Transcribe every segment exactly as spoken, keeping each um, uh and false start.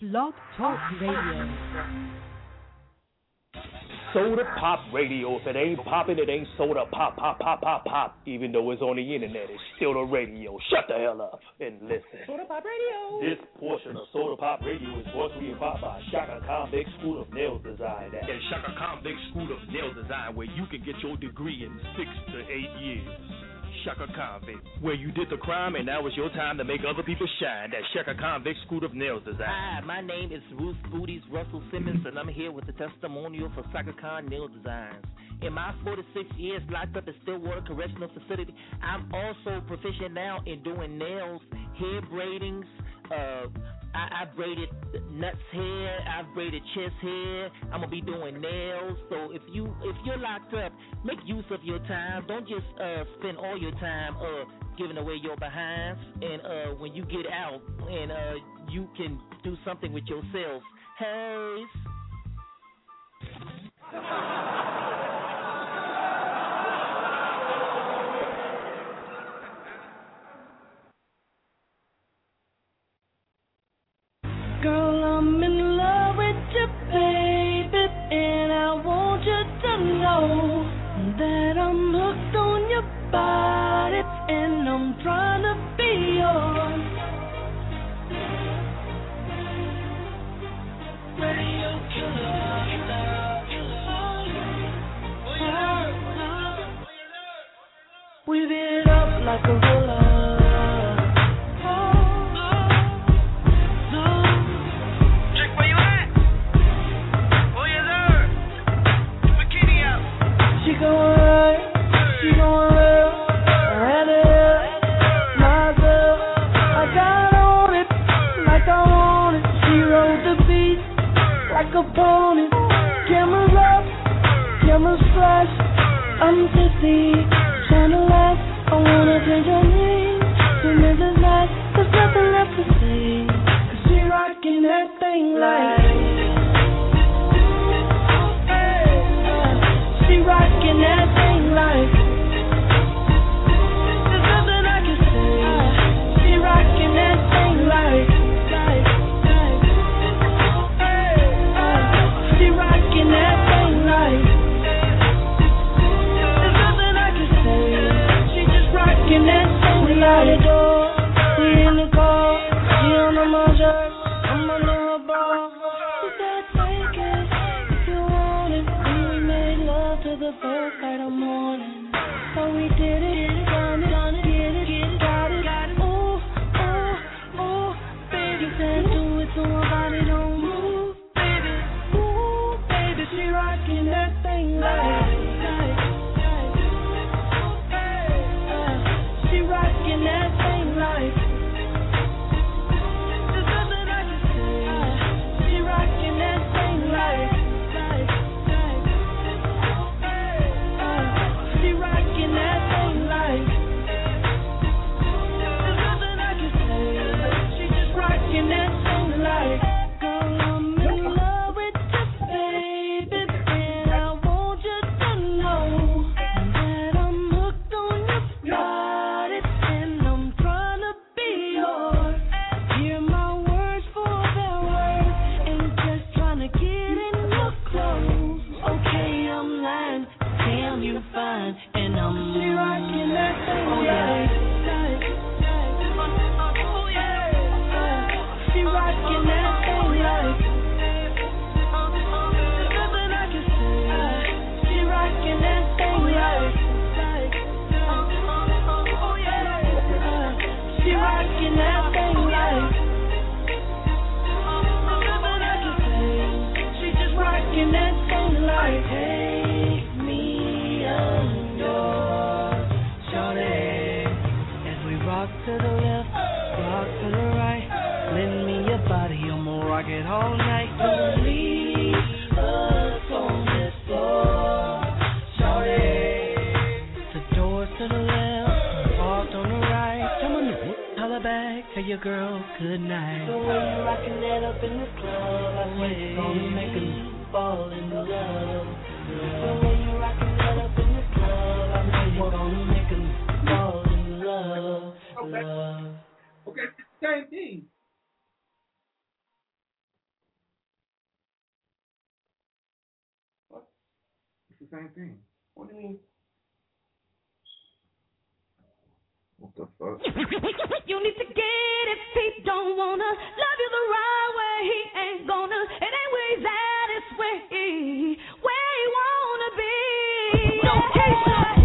Blog Talk Radio. Soda Pop Radio. If it ain't popping, it ain't soda pop, pop, pop, pop, pop. Even though it's on the internet, it's still the radio. Shut the hell up and listen. Soda Pop Radio. This portion of Soda Pop Radio is brought to you by Shaka Convict School of Nail Design. At Shaka Convict School of Nail Design, where you can get your degree in six to eight years. Shaka Convict, where you did the crime and now it's your time to make other people shine. That's Shaka Convict School of Nails Design. Hi, my name is Ruth Booties Russell Simmons, and I'm here with the testimonial for Shaka Khan Nail Designs. In my forty-six years locked up in Stillwater Correctional Facility, I'm also proficient now in doing nails, hair braidings. Uh, I, I braided nuts hair, I've braided chest hair. I'm gonna be doing nails. So if you if you're locked up, make use of your time. Don't just uh, spend all your time uh, giving away your behinds. And uh, when you get out, and uh, you can do something with yourself. Hey. Girl, I'm in love with you, baby, and I want you to know that I'm hooked on your body, and I'm trying to be yours. Radio killer, killer, killer. Weave it up like a roller. Opponent, cameras up, cameras flash. I'm tipsy, trying to laugh. I wanna change your name to Missus Nice. There's nothing left to say, 'cause she rockin' that thing like. She rockin' that thing like. There's nothing I can say. She rockin' that thing like. That thing right. There's nothing I can say. She just rockin' that thing. We out the door, we in the car. She on the motor, I'm under her bra. We said take it if you want it. And we made love to the first light of morning. So we did it, done it, done it, get it, get it, got it, got it. Ooh, ooh, ooh, baby said do it so my body don't move. She rockin' that thing like, like, like, uh, she rockin' that thing like. There's nothing I can say. She rockin' that thing like, like, like, uh, she rockin' that thing like. There's nothing I can say. She just rockin' that thing like. Girl, I'm in love with you, baby. And I'm she rockin' that thing, oh yeah. Oh yeah. She rockin' that thing like. There's nothing I can say. She rockin' that thing like. Oh yeah. She rockin' that thing like. There's nothing I can say. She just rockin' that thing like. Hey. To the left, rock to the right. Lend me your body, I'ma rock it all night. Don't leave us on this floor, shorty. The doors to the left, parked on the right. Come on, holla back, tell your girl good night. The way you rockin' that up in the club, I swear it's gonna make 'em fall in love. The way you rockin' that up in the club, I know you're gonna make 'em fall in love. Okay. Love. Okay, same thing. the same thing. What do you mean? What the fuck? You need to get it. He don't wanna love you the right way. He ain't gonna. It ain't where he's at. It's where he, where he wanna be. No patience.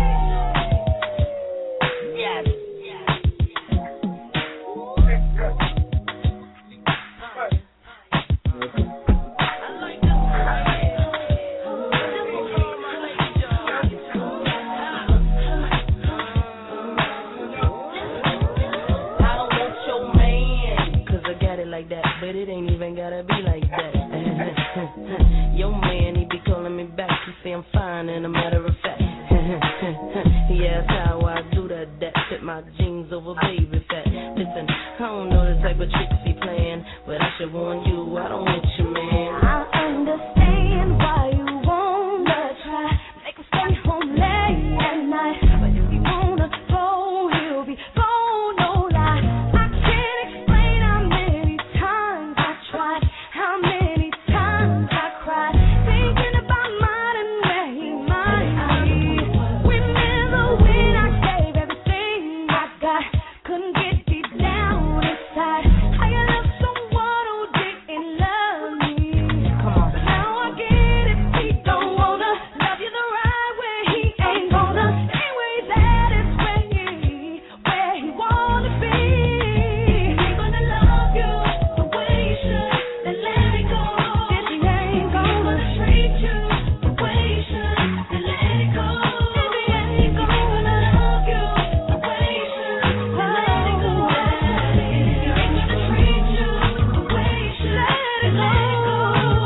Yes. Like that, but it ain't even gotta be like that. Yo, man, he be calling me back. He say I'm fine, and a matter of fact, he asked how I do that. That fit my jeans over baby fat. Listen, I don't know the type of tricks he playing, but I should warn you, I don't want you, man. I understand why you wanna try, make him stay home late at night, but if you wanna go, he'll be gone, no lie. I can't explain how many times I tried, how many times I cried, thinking about mine and where he might be. Remember when I gave everything I got, couldn't get deep down inside. How you love someone who didn't love me? Come on. But now I get it. He don't wanna love you the right way. He ain't gonna. Anyway, that is where he, where he wanna be. He ain't gonna love you the way you should. Then let it go. If he ain't gonna treat you the way you should, then let it go. If he ain't gonna love you the way you should, then let it go. If he ain't gonna treat you the way you should, then let it go.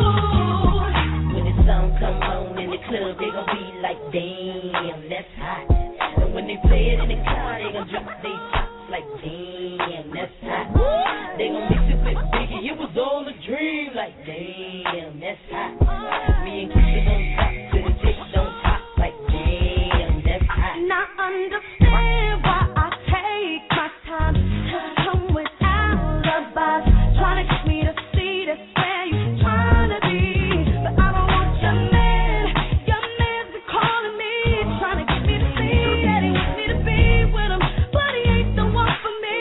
When the song come on in the club, they gon' be like, damn, that's hot. And when they play it in the car, they gon' drop they tops like, damn, that's hot. They gon' mix it with Biggie, it was all a dream, like, damn, that's hot. Me and Keisha gon' top to the chick don't top, like, damn, that's hot. Now understand why I take my time to come with alibis, trying to get me to see that's where you trying to be. But I don't want your man, your man's been calling me, trying to get me to see that he wants me to be with him, but he ain't the one for me.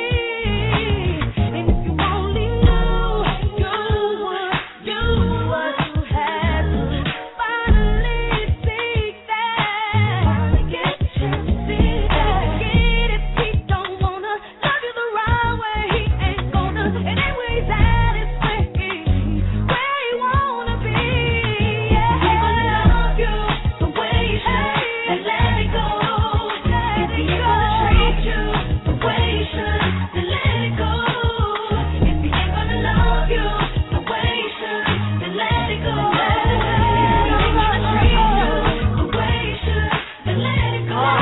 And if you only knew, you would, you would have to finally see that. Finally get a chance to see that. Get it, he don't wanna love you the right way. He ain't gonna. It ain't where he's at, it's where he, where he wanna be. Yeah, he gonna love you the way you should, and let it go. If he ain't gonna treat you the way you should, then let it go. If he ain't gonna love you the way you should, then let it go. If he ain't gonna treat you the way you should, then let it go.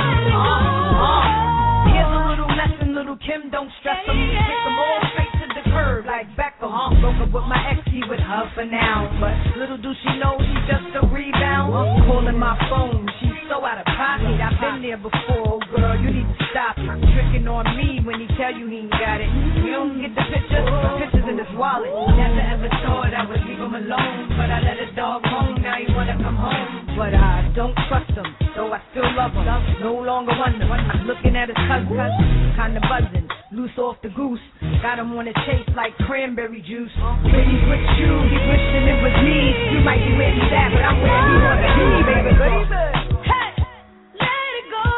Here's a little lesson, little Kim, don't stress them. Kick them all straight to the curb, like Beckham. Broke up with my ex, he with her for now. But little do she know she's just a rebound. Calling my phone, she's so out of pocket. I've been there before, girl, you need to stop it. Tricking on me when he tell you he ain't got it. You don't get the picture, the picture's in his wallet. Never ever thought I would leave him alone, but I let his dog home, now he wanna come home. But I don't trust him, so I still love him. No longer wonder, I'm looking at his cousin, kinda buzzing, loose off the goose. Got him on a chase like cranberry juice. When he's with you, he's wishing it was me. You might be where he's at, but I'm where he wanna be, baby, baby. Hey, let it go.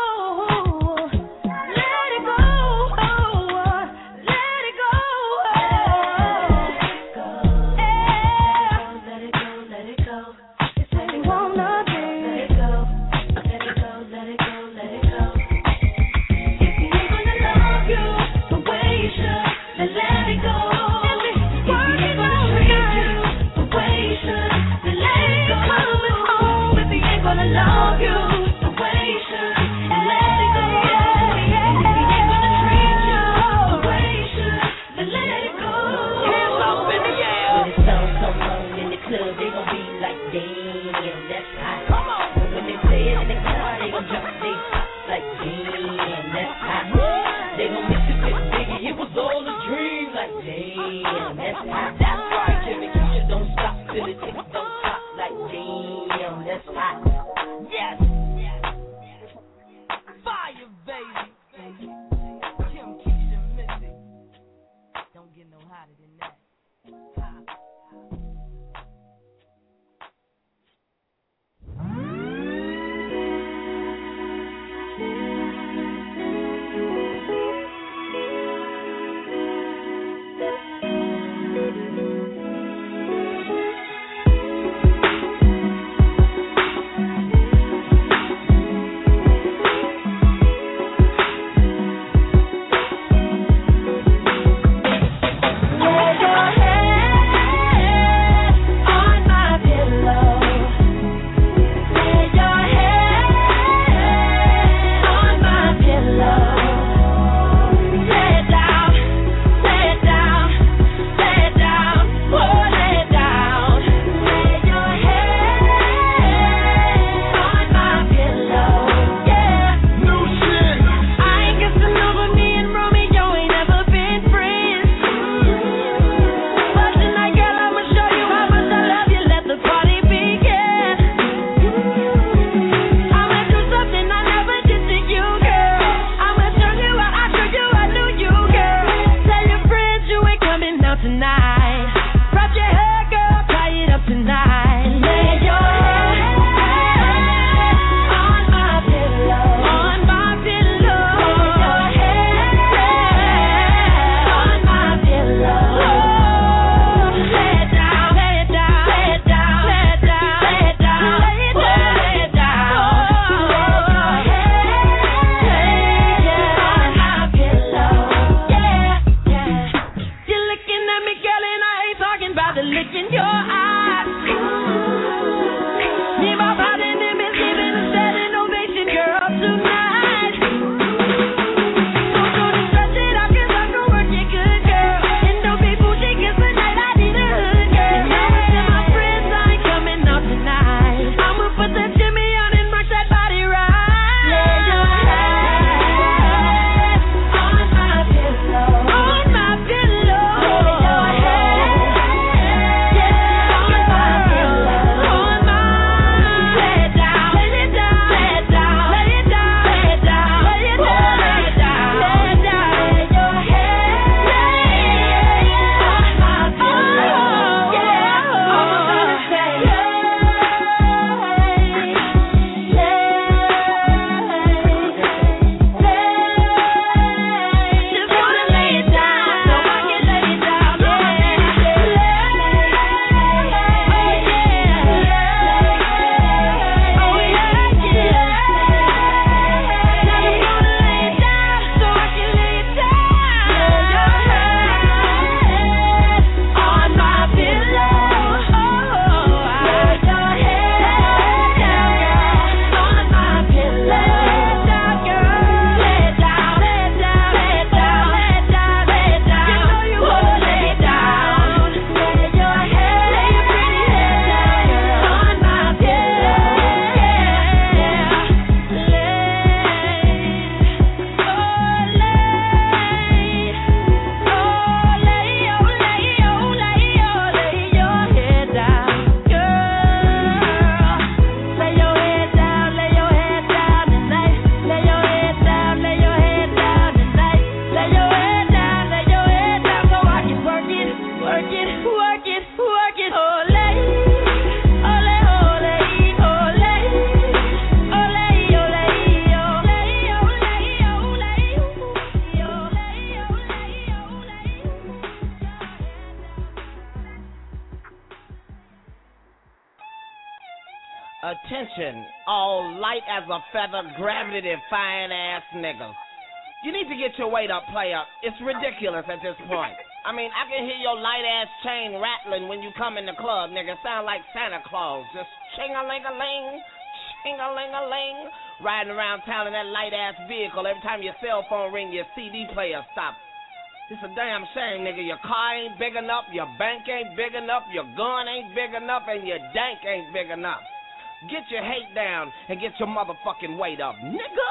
Let it go. Let it go. Yeah. Let it go, let it go. It's where you wanna be. Let it go. Let it go, let it go, let it go. If he ain't gonna love you the way you should, then let it go. If he ain't gonna treat you the way you should, then let it go. Coming home if he ain't about to look in your eyes. Me, my body, and them is giving a standing ovation, girl, tonight. So don't stress it out, 'cause I can work it good, girl. And don't be bougie, 'cause tonight I need a hood, girl. Now I tell my friends I ain't coming out tonight. I'ma put that Jimmy on and rock that body right. Lay your head on my pillow. On my pillow. Lay your head, yeah, on my pillow. On my, lay it down, lay it down, lay it down, lay it down, lay it down, lay it down, lay it down, lay it down. Lay your head, yeah, on my pillow. Yeah, all I'm gonna say, just wanna lay it down, so I can lay it down, yeah. Oh yeah, yeah. Now just wanna lay it down, so I can lay it down. Lay your head on my pillow. Lay your head down, girl, on my pillow. Lay it down, girl. Lay it down, lay it down, lay it down, lay it down, lay it down. You know you wanna lay it down. Lay your head, lay your pretty head down, girl, on my pillow. Yeah, lay, oh lay, oh lay, oh lay, oh lay, oh lay your head down, girl. Lay your head down, lay your head down tonight. Lay your head down, lay your head down tonight. Lay your head down, lay your head down so I can work it, work it, work it, work it. Oh lay, oh lay, oh lay, oh lay, oh lay, oh lay, oh lay, oh lay, oh lay, oh lay, oh lay, oh Attention, all light as a feather, gravity-defying ass niggas. You need to get your weight up, player. It's ridiculous at this point. I mean, I can hear your light-ass chain rattling when you come in the club, nigga. Sound like Santa Claus. Just ching-a-ling-a-ling, ching-a-ling-a-ling. Riding around town in that light-ass vehicle. Every time your cell phone ring, your C D player stop. It's a damn shame, nigga. Your car ain't big enough, your bank ain't big enough, your gun ain't big enough, and your dank ain't big enough. Get your hate down and get your motherfucking weight up, nigga.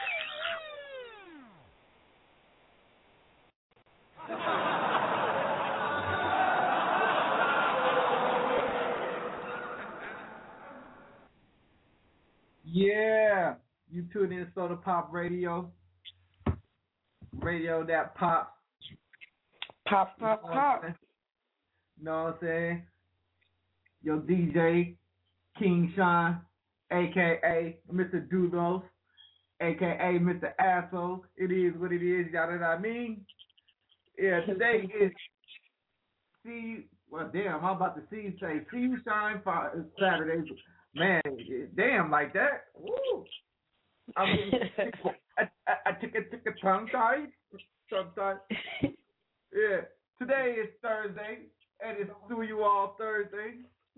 Yeah, you tune in to Soda Pop Radio. Radio that pops. Pop, pop, pop. Know what I'm saying? Your D J, King Sean, a k a. Mister Dudos, a k a. Mister Asshole. It is what it is, y'all know what I mean? Yeah, today is see, well, damn, I'm about to see, say, see you shine for Saturday. Man, damn, like that. Woo. I mean, I, I, I took a, took a tongue tie. Tongue tie. Yeah, today is Thursday, and it's Do You All Thursday.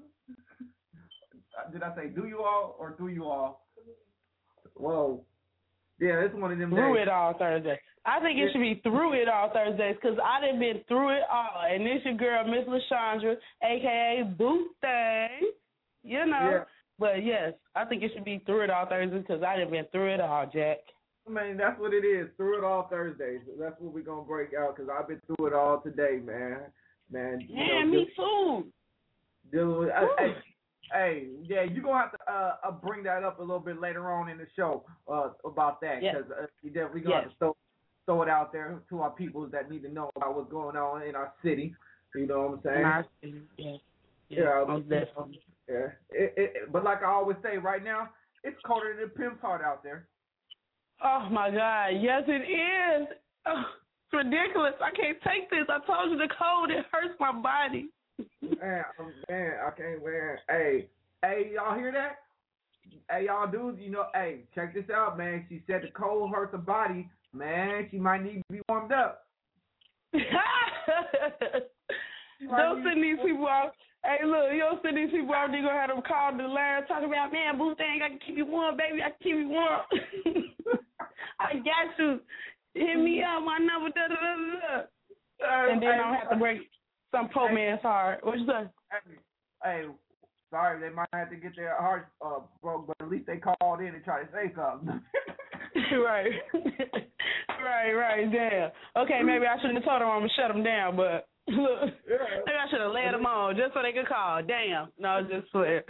Did I say do you all or do you all? Whoa. Yeah, it's one of them Through days. it all Thursday. I think it should be through it all Thursdays because I done been through it all. And this your girl, Miss LaShondra, a k a. Boot Thing. You know. Yeah. But, yes, I think it should be through it all Thursdays because I done been through it all, Jack. I mean, that's what it is. Through it all Thursdays. That's what we're going to break out because I've been through it all today, man. Man, you Yeah, know, me just, too. dealing with, I, I, Hey, yeah, you're going to have to uh, uh, bring that up a little bit later on in the show uh, about that. Because yes. uh, you definitely going to yes. have to throw, throw it out there to our people that need to know about what's going on in our city. You know what I'm saying? In our city, yes. yes. Yeah, most definitely. Yeah. It, it, but like I always say, right now, it's colder than Pimp's Heart out there. Oh, my God. Yes, it is. Oh, it's ridiculous. I can't take this. I told you the cold. It hurts my body. Man, man, I can't, man. Hey, hey, y'all hear that? Hey, y'all dudes, you know, hey, check this out, man. She said the cold hurts her body. Man, she might need to be warmed up. Don't send these people out. Hey, look, you don't send these people out. They gonna have them call the line talking about, man, boo thing, I can keep you warm, baby. I can keep you warm. I got you. Hit me up, my number. Da da da da. Uh, and then I don't have to break some poor hey, man's heart. What you say? Hey, hey, sorry, they might have to get their hearts uh, broke, but at least they called in and tried to say something. Right. right, right, damn. Okay, maybe I shouldn't have told them I'm going to shut them down, but look, yeah. Maybe I should have led them on just so they could call. Damn. No, just playing.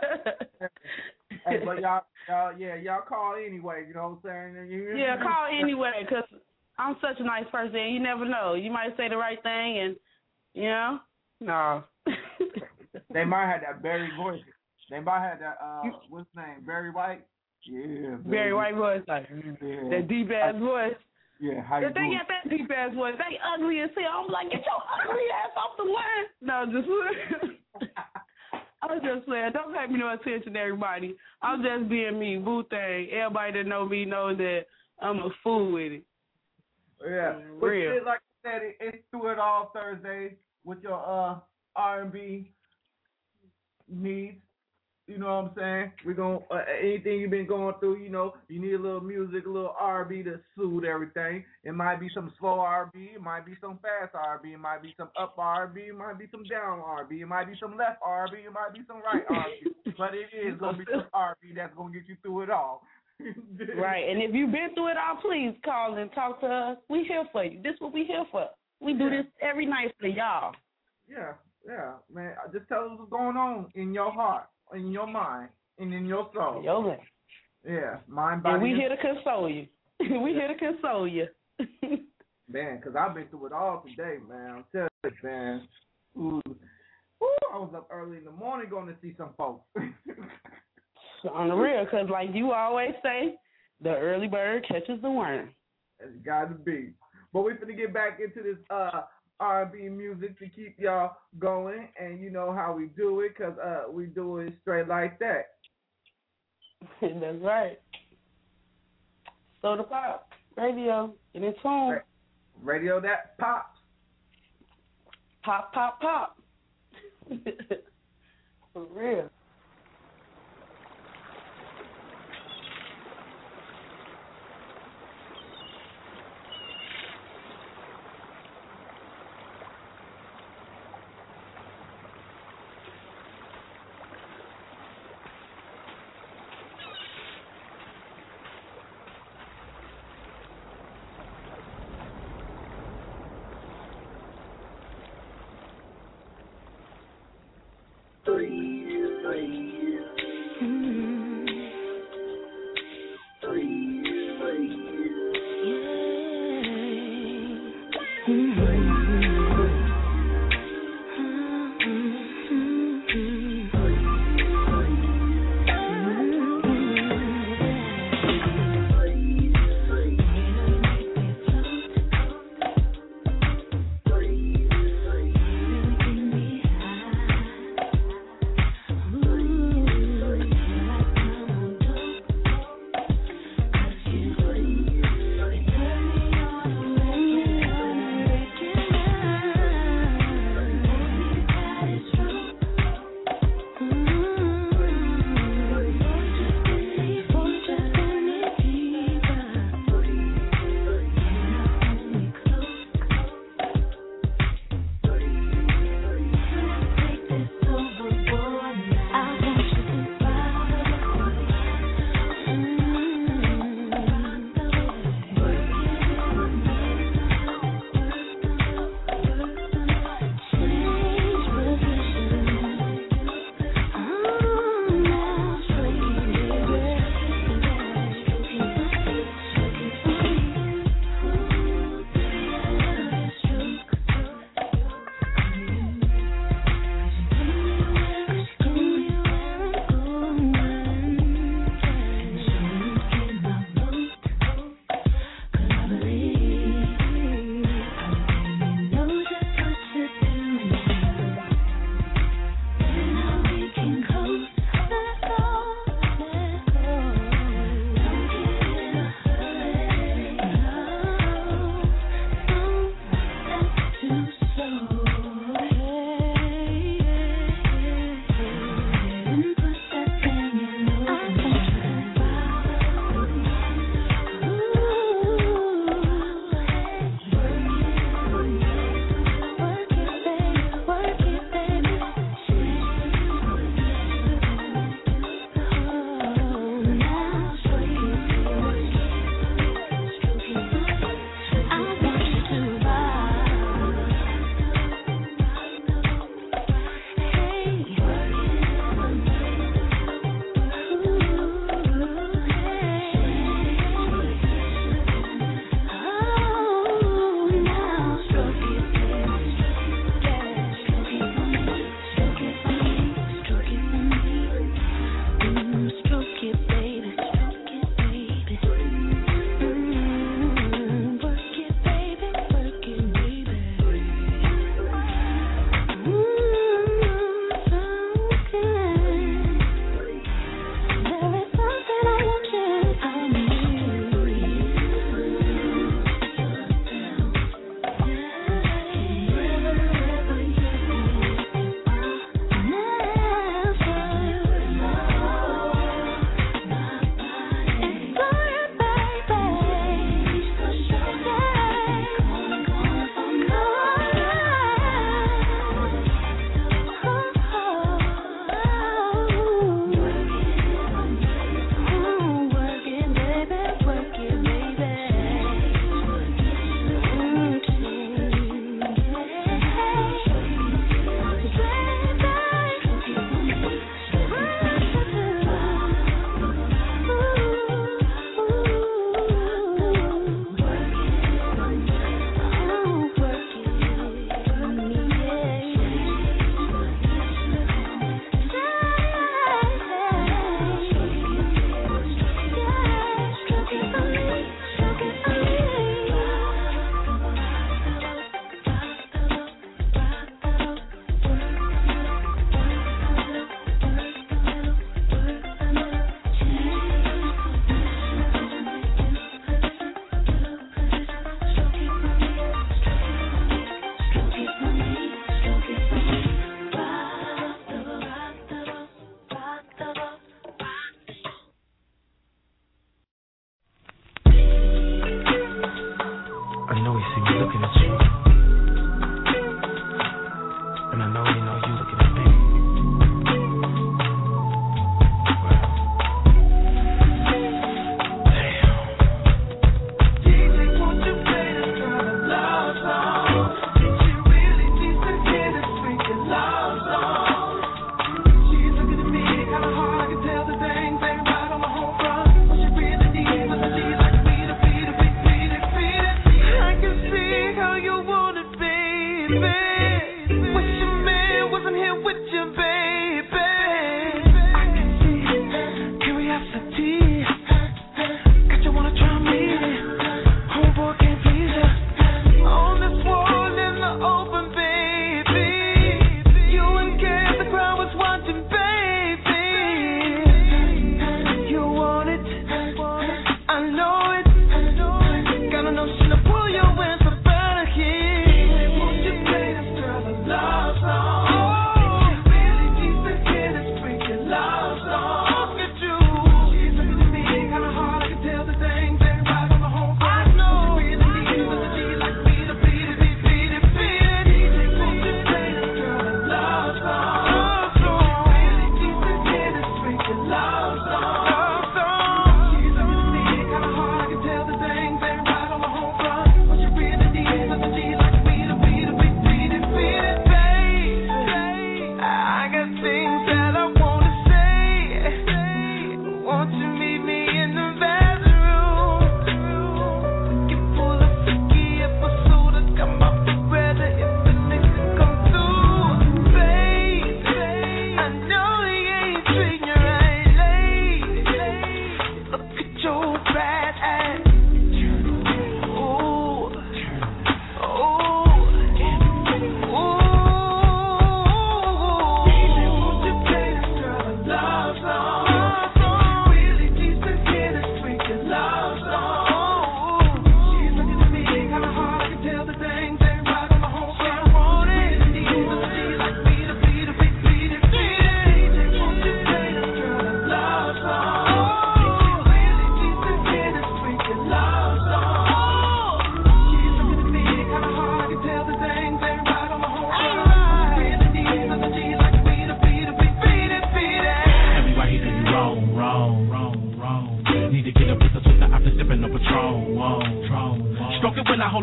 Hey, but y'all, y'all, yeah, y'all call anyway, you know what I'm saying? You, yeah, call anyway, because I'm such a nice person. You never know. You might say the right thing and, you know, no. They might have that Barry voice. They might have that, uh, what's his name, Barry White? Yeah. Barry White voice. Like, yeah. That deep-ass voice. Yeah, how you If they doing? got that deep-ass voice, they ugly as hell. I'm like, get your ugly ass off the line. No, just I was just saying, don't pay me no attention, everybody. I'm just being me, boo thing. Everybody that know me knows that I'm a fool with it. Yeah, mm, but real. Shit, like I said, it, it's through it all Thursday with your uh R and B needs. You know what I'm saying? We're gonna uh, anything you've been going through. You know, you need a little music, a little R and B to soothe everything. It might be some slow R and B, it might be some fast R and B, it might be some up R and B, it might be some down R and B, it might be some left R and B, it might be some right R and B. But it is gonna be some R and B that's gonna get you through it all. Right, and if you've been through it all, please call and talk to us. We here for you. This is what we here for. We do Yeah. this every night for y'all. Yeah, yeah, man. Just tell us what's going on in your heart, in your mind, and in your soul. Yo, man. Yeah, mind, body. And we and... here to console you. we here to console you. Man, because I've been through it all today, man. I'm telling you, man. Ooh. Ooh, I was up early in the morning going to see some folks. On the real, because like you always say, the early bird catches the worm. It's got to be. But we're going to get back into this uh, R and B music to keep y'all going, and you know how we do it, because uh, we do it straight like that. That's right. Soda Pop Radio, in its home. Radio that pops. Pop, pop, pop. For real. Three, three.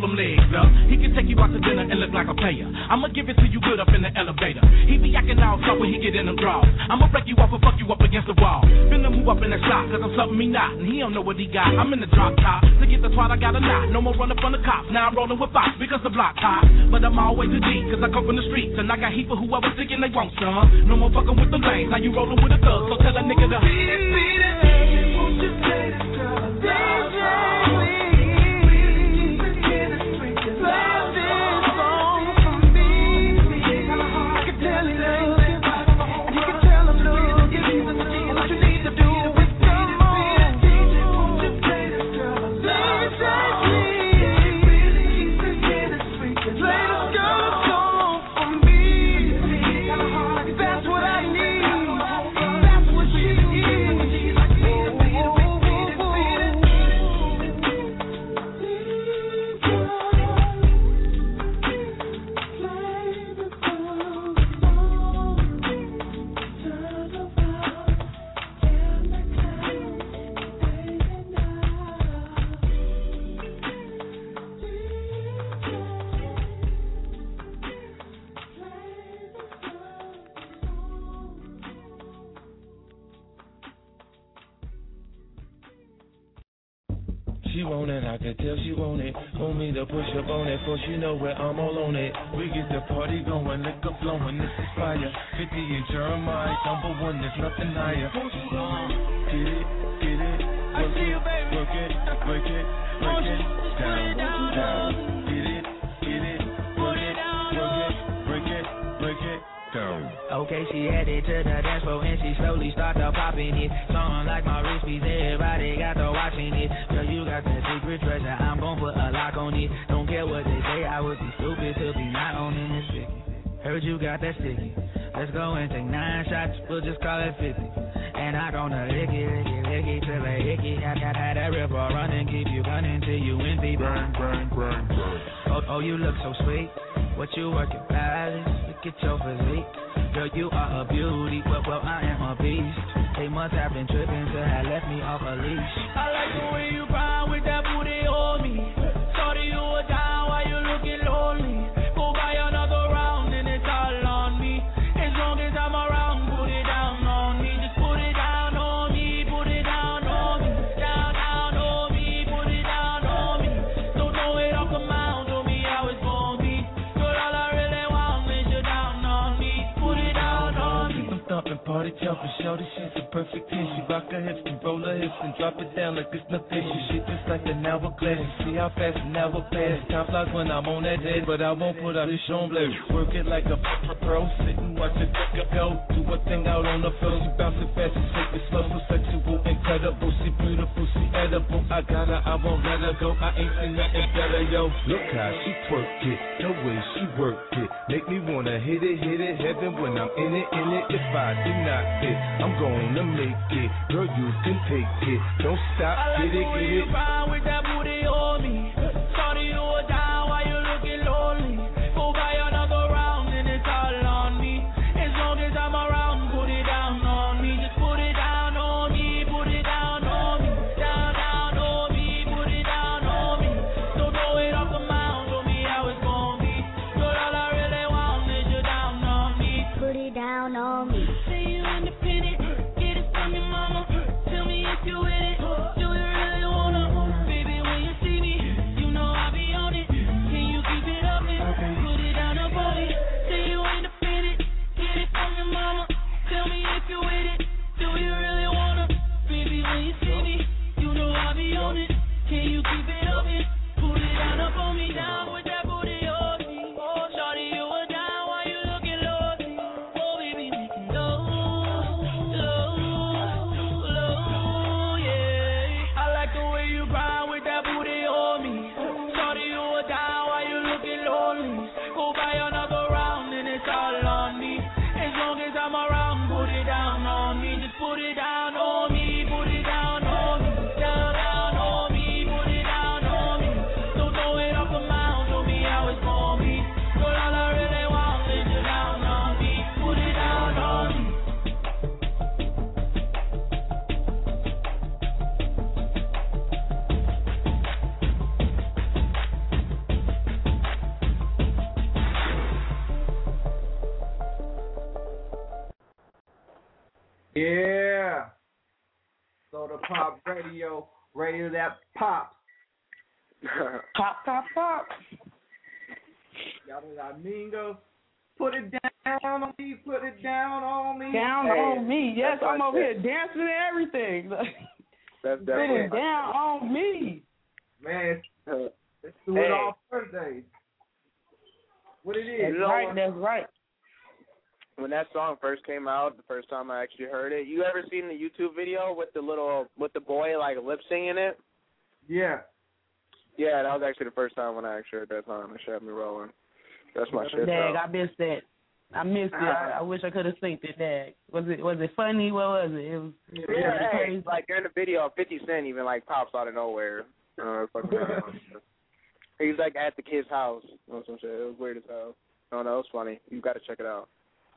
them legs up. He can take you out to dinner and look like a player. I'ma give it to you good up in the elevator. He be acting all tough when he get in them draws. I'ma break you up and fuck you up against the wall. Finna move up in that shot, cause I'm something he not. And he don't know what he got. I'm in the drop top. To get the twat, I got a knot. No more running from the cops. Now I'm rolling with box because the block hot. But I'm always a G, cause I come from the streets. And I got heat for whoever thinking they want some. No more fucking with the lanes. Now you rolling with a thug. So tell a nigga to beat it, beat it. Won't you play this girl? D J, please. Get a street to love this song for me. I can tell you, you can tell him, look, if he's a G, what you need to do is come on. D J, won't you play this girl? D J, please. Get a street to play this girl song for me. That's what I need. That's what she needs. She want it, I can tell she want it. Want me to push up on it, cause you know where I'm all on it. We get the party going, liquor flowing, this is fire. fifty and Jeremiah, number one, there's nothing higher. Get it, get it, work it, work it, break it, break it, down, down. Get it, get it, work it, work it, break it, break it, down. Okay, she headed to the dance floor and she slowly started popping it. Song like my wrist piece, everybody got to watching it. Girl, you got that secret treasure, I'm gon' put a lock on it. Don't care what they say, I would be stupid to be not owning this sticky. Heard you got that sticky. Let's go and take nine shots, we'll just call it fifty. And I gonna lick it, lick it, lick it till I hick it. I got that river running, keep you running till you empty. Burn, burn, burn, burn. Oh, oh, you look so sweet. What you working, palace? Look at your physique. Girl, you are a beauty, well, well, I am a beast. They must have been tripping to have left me off a leash. I like the way you grind with that booty on me. Sorry you were down while you looking lonely. Go buy another round and it's all on me. As long as I'm around, put it down on me. Just put it down on me, put it down on me. Down, down on me, put it down on me. Don't throw it off the mound on me, how it's gonna be. Girl, all I really want is you down on me. Put it down on me. I'm thumping, party jumping, shorty, she's a perfect ten. She rock her hips and roll her hips and drop it down like it's no fish. She just like an hourglass. You see how fast an hour pass. Time flies when I'm on that head, but I won't put out this show blade. Work it like a pro, sit and watch it go. Do a thing out on the floor. She bounce it fast, she shake it slow, so sexual, incredible. She beautiful, she edible. I got her, I won't let her go. I ain't seen nothing better, yo. Look how she twerk it, the way she work it, make me wanna hit it, hit it, heaven when I'm in it, in it. If I do not fit, I'm gonna make it. Girl, you can take it. Don't stop, I like get it, the way get you it. grind with that booty on me. Sorry you were down while you looking lonely. Go buy another round and it's all on me. As long as I'm around, put it down on me. Just put it down on me, put it down on me. Down, down on me, put it down on me. Don't throw it off the mound on me, how it's gonna be. Girl, all I really want is you down on me. Put it down on me. Say you independent, get it from your mama. Tell me if you with it. Do you really wanna? Baby, when you see me, you know I be on it. Can you keep it up and put it down on me? Say you independent, get it from your mama. Tell me if you with it. Do you really wanna? Baby, when you see me, you know I be on it. Can you keep it up and put it down up on me? Down with that booty on me. Oh, shawty, you were down while you looking lonely. Oh, baby, make it low, low, low, yeah. I like the way you grind with that booty on me. Shawty, you were down while you looking lonely. Go buy another round and it's all on me. As long as I'm around, put it down on me. Just put it down on me, put it down on me. Down, down on me, put it down on me. Don't throw it off the mound on me, how it's gonna be. Girl, all I really want is you down on me. Put it down on me. Yeah. Soda Pop Radio, radio that pops. Pop, pop, pop. Y'all know that Mingo. Put it down on me, put it down on me. Down hey, on me. Yes, I'm over that. here dancing and everything. That's Put definitely it down on me. Man, Uh, let's do hey. it all Thursdays. What it is. That's You know right, what? that's right. When that song first came out, the first time I actually heard it, you ever seen the YouTube video with the little with the boy like lip singing it? Yeah. Yeah, that was actually the first time when I actually heard that song. It had me rolling. That's my shit. Dag, though. I missed that. I missed it. I, I wish I could have seen it. Dag. Was it was it funny? What was it? It was, Yeah, it was hey, crazy. like during the video, fifty Cent even like pops out of nowhere. Uh, fucking around. He's like at the kid's house or some shit. It was weird as hell. No, no, it was funny. You got to check it out.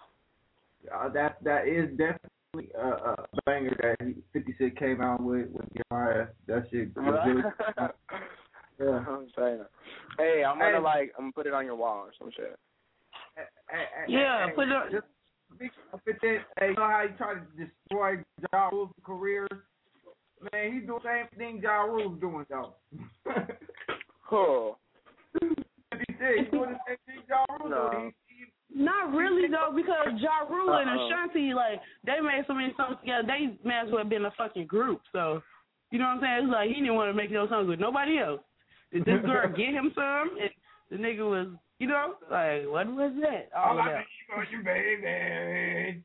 Uh, that that is definitely a, a banger that fifty Cent came out with with your ass. That shit was really. Yeah. I'm saying. Hey, I'm gonna Hey. like I'm gonna put it on your wall or some shit. Hey, hey, Yeah, hey, put it on- just speak of it, then, hey, you know how he tried to destroy Ja Rule's career? Man, he's doing the same thing Ja Rule's doing though. Cool. fifty Cent, he's doing the same thing Ja Rule's No. doing. He, he, Not really though, because Ja Rule and Uh-oh. Ashanti, like, they made so many songs together. They may as well have been a fucking group. So, you know what I'm saying? It's like he didn't want to make those songs with nobody else. Did this girl get him some? And the nigga was, you know, like, what was that? All all of I that. think for you, baby.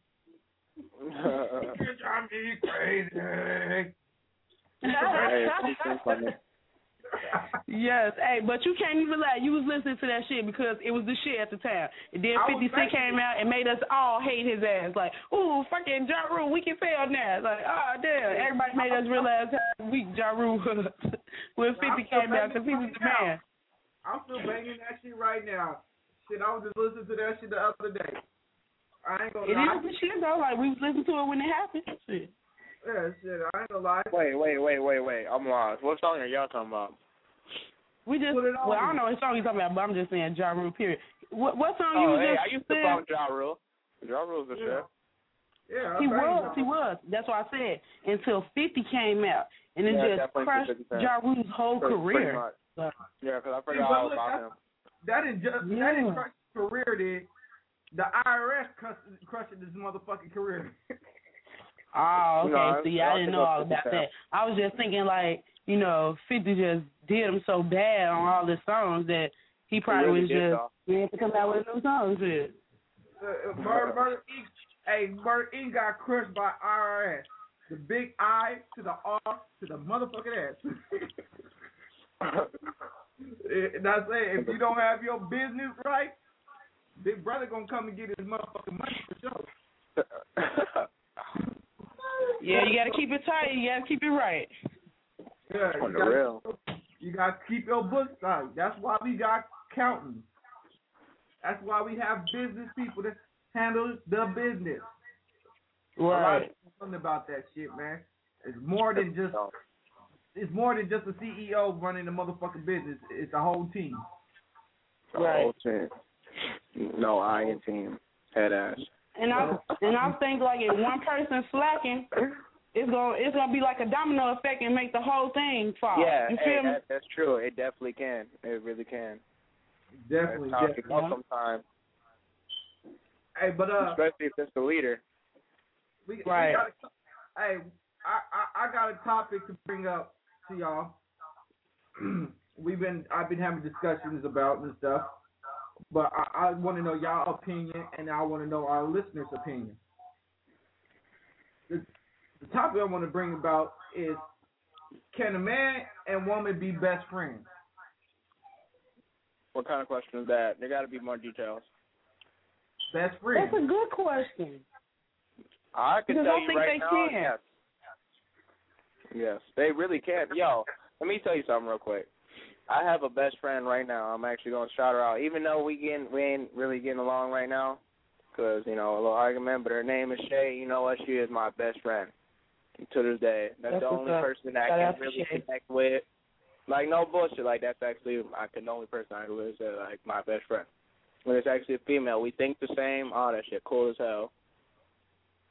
You're driving me crazy. Hey, it's so funny. Yes, hey, but you can't even lie. You was listening to that shit because it was the shit at the time. And then I was fifty Cent thinking- came out and made us all hate his ass. Like, ooh, fucking Ja Rule, we can fail now. Like, oh, damn. Everybody made us realize how weak Ja Rule was when fifty came out because he was the man. I'm still banging that shit right now. Shit, I was just listening to that shit the other day. I ain't gonna It lie. is the shit, though. Like, we was listening to it when it happened. Shit. Yeah, shit, I ain't gonna lie. Wait, wait, wait, wait, wait. I'm lost. What song are y'all talking about? We just, Put it on well, I don't me. know what song you're talking about, but I'm just saying Ja Rule, period. What, what song you Oh, was hey, just I used to saying? fuck Ja Rule. Ja Rule's the Yeah. shit. Yeah, He I'm banging was, that. he was. That's why I said until fifty came out, and it Yeah, just definitely crushed fifty Cent. Ja Rule's whole Pretty- career. pretty much. So, Yeah, because I See, forgot but all look, about that- him. That didn't just that Yeah. didn't crush his career, did the I R S crushed, crushing this motherfucking career. oh, okay. No, See, I I think didn't know all that's about fifty that. I was just thinking like, you know, fifty just did him so bad on all his songs that he probably really was did, just though. he had to come out with new songs. Shit. Uh, uh, Murder, Murder Inc. Hey, Murder Incorporated got crushed by I R S. The big I to the R to the motherfucking S. And I say, if you don't have your business right, Big Brother gonna come and get his motherfucking money for sure. Yeah, you got to keep it tight. You got to keep it right. Yeah, On you the gotta, real. You got to keep your books tight. That's why we got accountants. That's why we have business people that handle the business. A lot Right. of people something about that shit, man. It's more than just it's more than just a C E O running the motherfucking business. It's a whole team. The whole team. No, I in team. Head ass. And I and I think like if one person slacking, it's gonna it's gonna be like a domino effect and make the whole thing fall. Yeah, You hey, feel me? that, that's true. It definitely can. It really can. Definitely, That's how it definitely. goes sometimes. Hey, but uh, especially if it's the leader. we, Right. we got a, hey, I, I I got a topic to bring up to y'all. We've been I've been having discussions about and stuff, but I, I want to know y'all opinion and I want to know our listeners' opinion. The, the topic I want to bring about is: can a man and woman be best friends? What kind of question is that? There got to be more details. Best friends. That's a good question. I can Because tell I you think right they now, can. yes. Yes, they really can. Yo, let me tell you something real quick. I have a best friend right now. I'm actually going to shout her out, even though we getting, we ain't really getting along right now because, you know, a little argument, but her name is Shay. You know what? She is my best friend to this day. That's, That's the what's only up. person that Shout I out can to really Shay. connect with. Like, no bullshit. Like, that's actually I can, the only person I really say, like, my best friend. When it's actually a female, we think the same, all that shit, cool as hell.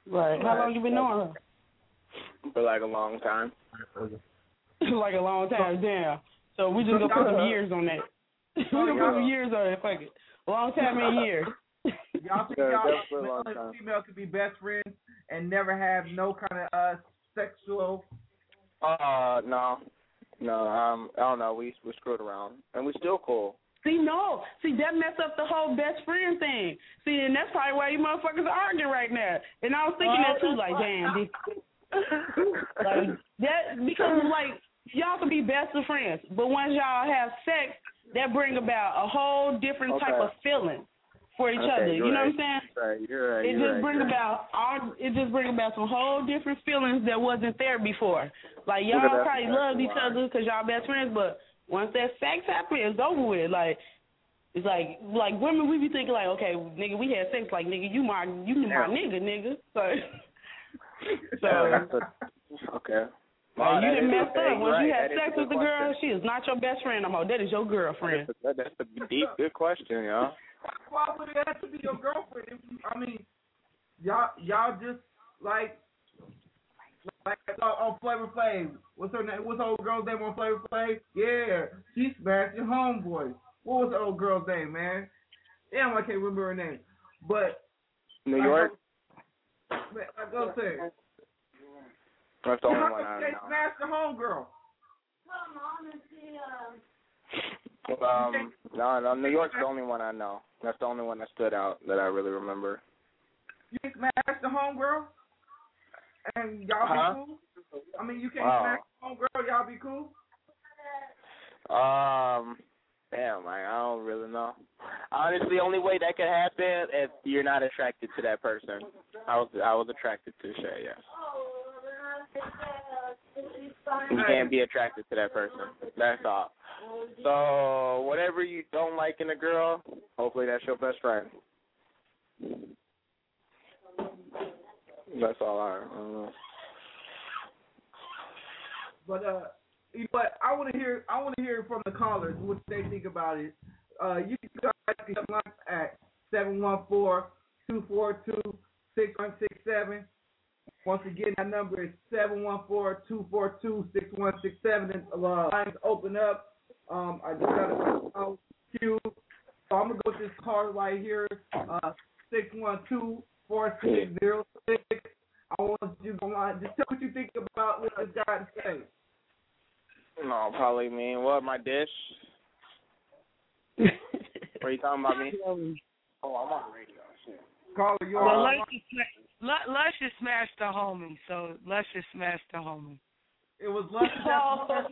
Right. How long you been knowing her? For like a long time. Like a long time, damn. So we just gonna put some years on that. we gonna put some years on it, fuck it. Long time in years. Y'all think Yeah, y'all definitely a long male time. and female could be best friends and never have no kind of uh sexual? Uh, no. No, um, I don't know. We we screwed around. And we still cool. See, no. See, that messed up the whole best friend thing. See, and that's probably why you motherfuckers are arguing right now. And I was thinking that too, like, damn, dude. Like, that, because, like, y'all can be best of friends, but once y'all have sex, that bring about a whole different Okay. type of feeling for each Okay, other. You you're know right. what I'm saying? Right, you're right. It you're just right, bring you're about all. It just bring about some whole different feelings that wasn't there before. Like Look at y'all that. probably That's loved each why. other because y'all best friends, but once that sex happens, it's over with. Like it's like like women, we be thinking like, okay, nigga, we had sex. Like nigga, you my you my Yeah. nigga, nigga. So so Yeah, that's a, okay. like, Wow, you that done is- messed okay, up. Once you're you right. had That is sex a with the good girl, question. she is not your best friend no more. That is your girlfriend. That's a, that's a deep, good question, y'all. Why would it have to be your girlfriend? If you, I mean, y'all y'all just like like on, on Flavor Flav. What's her name? What's the old girl's name on Flavor Flav? Yeah, she smashed your homeboy. What was the old girl's name, man? Damn, I can't remember her name. But New York? I go, man, I go say, That's the only how one come I they know. smashed the homegirl? Um, no, no, New York's the only one I know. That's the only one that stood out that I really remember. You smashed the homegirl, and y'all Huh? be cool. I mean, you can't Wow. smash the homegirl, y'all be cool. Um, damn, I, I don't really know. Honestly, the only way that could happen if you're not attracted to that person. I was I was attracted to Shay, yes. You can't be attracted to that person. That's all. So whatever you don't like in a girl, hopefully that's your best friend. That's all I, I don't know. But uh, but I want to hear I want to hear from the callers what they think about it. Uh, you can guys can come up at seven one four, two four two, six one six seven. Once again, that number is seven one four, two four two, six one six seven. And uh, lines open up. Um, I just got a call queue, so I'm gonna go with this call right here. Uh, six one two, four six zero six. I want you to just tell what you think about what this guy to say. No, probably me. What, my dish? What are you talking about me? Oh, I'm on the radio. Shit. Caller, you Well, on? let's just, sma- let, let's just smash the homie. So let's just smash the homie. It was lunch.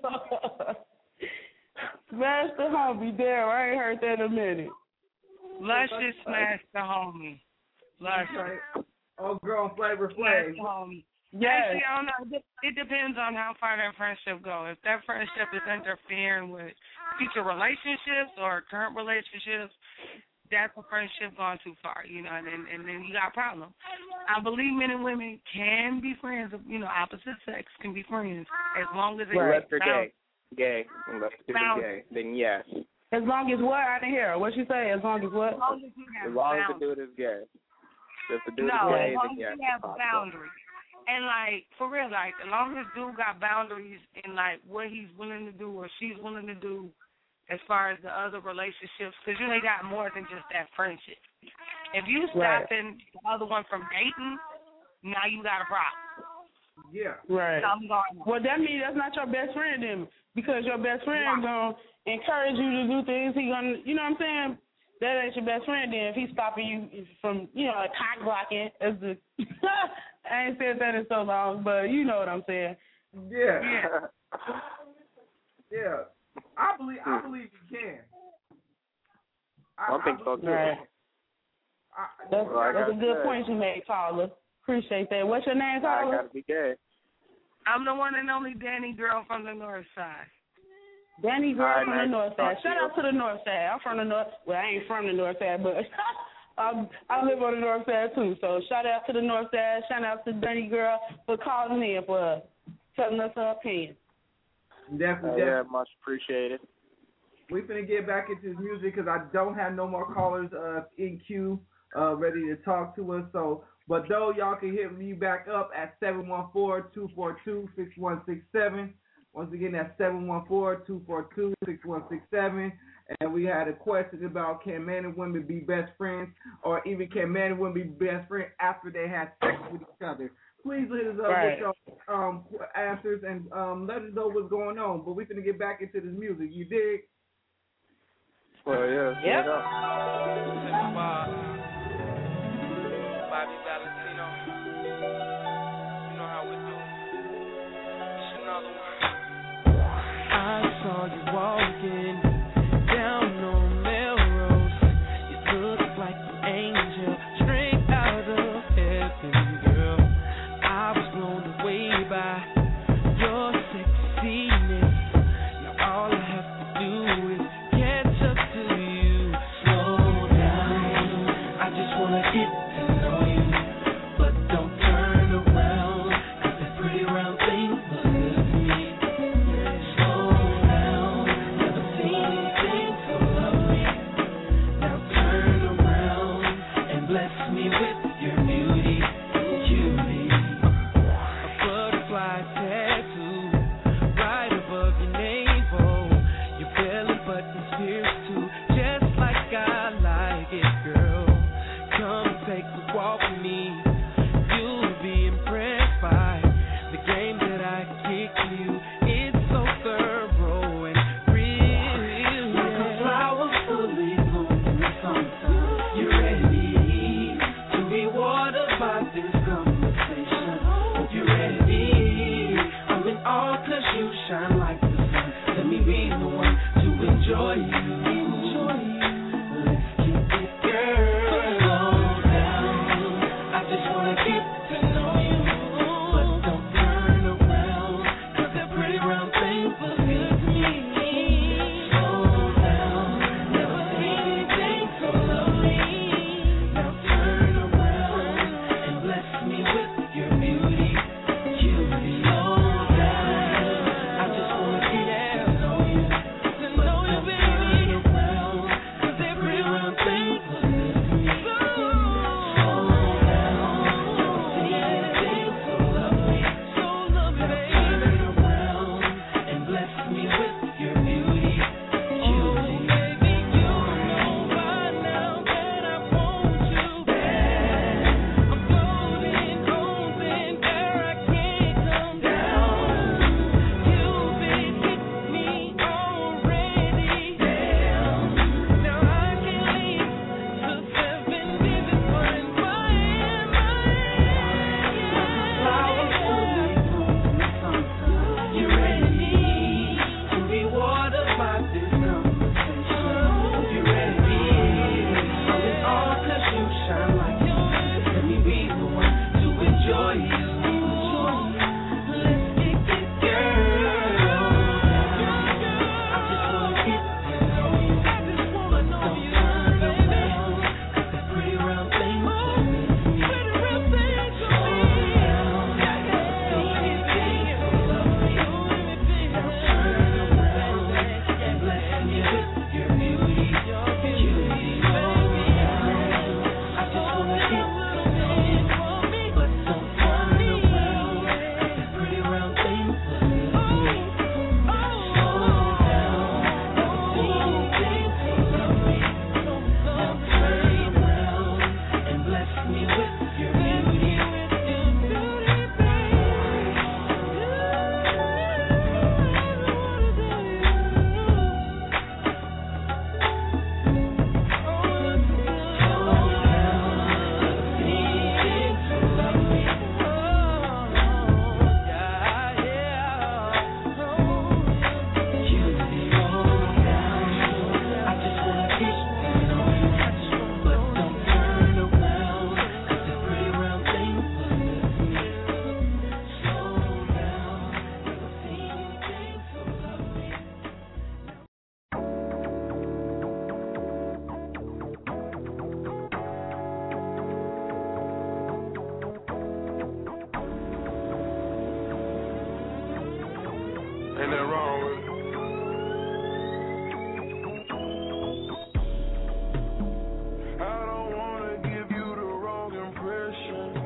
Smash the homie, damn, I ain't heard that in a minute. Let's just smash the homie. Let's Oh, girl, Flavor smash Flav. the homie. Yes. Actually, I don't know. It de- It depends on how far that friendship goes. If that friendship is interfering with future relationships or current relationships, that's a friendship gone too far, you know, and then, and then you got a problem. I believe men and women can be friends, of, you know, opposite sex can be friends as long as they Unless they're bound- gay. Gay. Unless they're Bound- gay, then yes. As long as what? I didn't hear her. What she say? As long as what? As long as you have As long as the boundaries. dude is gay. If the dude No, is gay, as long then as yes. you have boundaries. And, like, for real, like, as long as dude got boundaries in, like, what he's willing to do or she's willing to do as far as the other relationships, because you ain't got more than just that friendship. If you Right. stopping the other one from dating, now you got a problem. Yeah. Right. Something going on. Well, that means that's not your best friend then, because your best friend gonna encourage you to do things. He gonna, you know what I'm saying? That ain't your best friend then. If he's stopping you from, you know, like cock blocking, as the I ain't said that in so long, but you know what I'm saying. Yeah. Yeah. Yeah. I believe I believe you can. I, I think so too. Right. I, That's, Well, I that's a gotta good say. point you made, Carla. Appreciate that. What's your name, I Carla? gotta be gay. I'm the one and only Danny girl from the north side. Danny girl All right, from nice the north to side. talk to Shout you. out to the north side. I'm from the north. Well, I ain't from the north side, but I, I live on the north side too. So shout out to the north side. Shout out to Danny girl for calling in for telling us her opinion. Definitely, Uh, definitely. yeah, much appreciated. We finna get back into music because I don't have no more callers uh, in queue uh, ready to talk to us. So But though y'all can hit me back up at seven one four, two four two, six one six seven. Once again, that's seven one four, two four two, six one six seven. And we had a question about can men and women be best friends, or even can men and women be best friends after they had sex with each other. Please hit us up Right. with your um, answers and um, let us know what's going on. But we're going to get back into this music. You dig? Well, yeah. Yep. Bobby Valentino. You know how we do. It's another one. I saw you walking down on Melrose. You look like an angel straight out of heaven, girl. I was blown away by your sexiness. Now all I have to do is catch up to you. Slow down. I just wanna get to know you, but don't turn around, 'cause that pretty round thing looks good to me. Slow down. Never seen anything so lovely. Now turn around and bless me with your beauty, cutie. A butterfly tattoo right above your navel. Your belly button's pierced too, just like I like it, girl. Come take a walk with me. You'll be impressed by the game that I kick you. It's so thorough and real. Like a flower fully bloomed in the summertime. You ready to be watered by this conversation? Hope you're ready. I'm in awe 'cause you shine like the sun. Let me be the one to enjoy you. Let's keep it, girl. Slow down. I just wanna get to know you, but don't turn around, 'cause that pretty round thing feels good to me. Slow down. Never seen anything so lovely. Now turn around and bless me with your beauty, cutie. Slow down. I just wanna get to know you, but don't turn around, 'cause that pretty round thing feels good to me. Slow down. Never seen anything so lovely. Now turn around and bless me with your beauty, cutie. Baby, you know by now that I want you bad. I'm floating on thin air, I can't come down. You've been hitting me already. Damn. Now I can't leave till seven minutes, but in my hand, my hand, flower fully bloomed in the summertime. You ready to be watered by this conversation? Hope you're ready. I'm in awe 'cause you shine like the sun. Let me be the one to enjoy you. Let's kick it, girl. I just wanna get to know you, but don't turn around, 'cause that pretty round thing looks good to me. Slow down. Never seen anything so lovely. Now turn around and bless me with your beauty, cutie. Slow down. I just wanna get to know you, but don't turn around, 'cause that pretty round thing looks good to me. Slow down. Never seen anything so lovely. Now turn around and bless me with your beauty, Ain't that wrong with it? I don't wanna give you the wrong impression.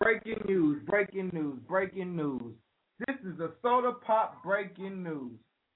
Breaking news, breaking news, breaking news. This is a Soda Pop breaking news.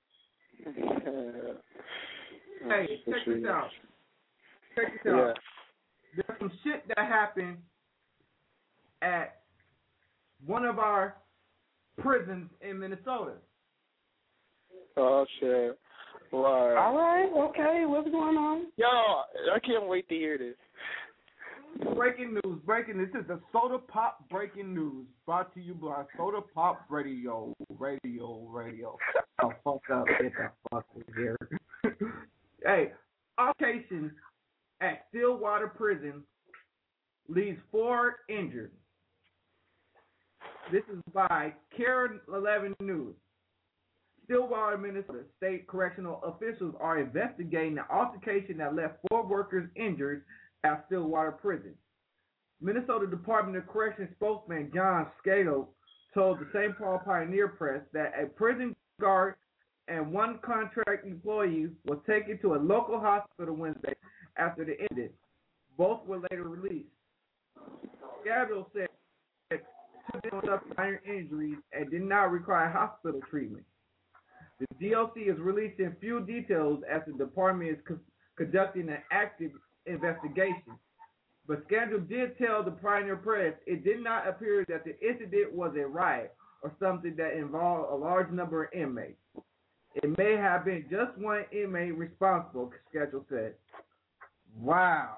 Hey, check this out. Check this out. There's some shit that happened at one of our prisons in Minnesota. Oh, shit. Wow. All right, okay, what's going on? Yo, I can't wait to hear this. Breaking news, breaking. This is the Soda Pop breaking news brought to you by Soda Pop Radio, Radio, Radio. Oh, fuck up, get the fuck in here. Hey, altercation at Stillwater Prison leaves four injured. This is by Karen eleven News. Stillwater, Minnesota state correctional officials are investigating the altercation that left four workers injured at Stillwater Prison. Minnesota Department of Corrections spokesman John Scato told the Saint Paul Pioneer Press that a prison guard and one contract employee was taken to a local hospital Wednesday after the incident. Both were later released. Scato said two people suffered minor injuries and did not require hospital treatment. The D O C is releasing few details as the department is co- conducting an active investigation. But Scandal did tell the Pioneer Press it did not appear that the incident was a riot or something that involved a large number of inmates. It may have been just one inmate responsible, Scandal said. Wow.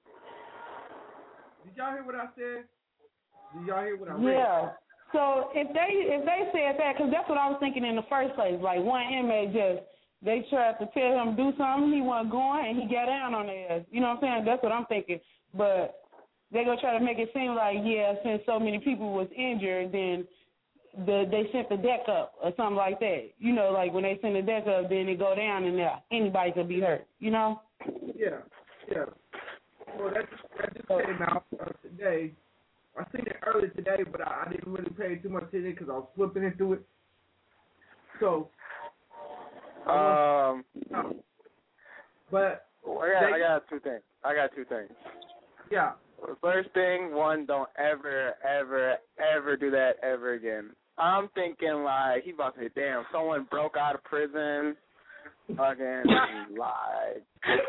Did y'all hear what I said? Did y'all hear what I read? Yeah. So if they if they said that, because that's what I was thinking in the first place, like one inmate just, they tried to tell him to do something, he wasn't going, and he got down on their ass. You know what I'm saying? That's what I'm thinking. But they're going to try to make it seem like, yeah, since so many people was injured, then the they sent the deck up or something like that. You know, like when they send the deck up, then it go down and there, anybody could be hurt, you know? Yeah, yeah. Well, that, that just came out uh, today. I seen it earlier today, but I, I didn't really pay too much attention because I was flipping into it. So, Um, but I got, they, I got two things. I got two things. Yeah. The first thing, one, don't ever, ever, ever do that ever again. I'm thinking like he about to say, damn, someone broke out of prison, fucking like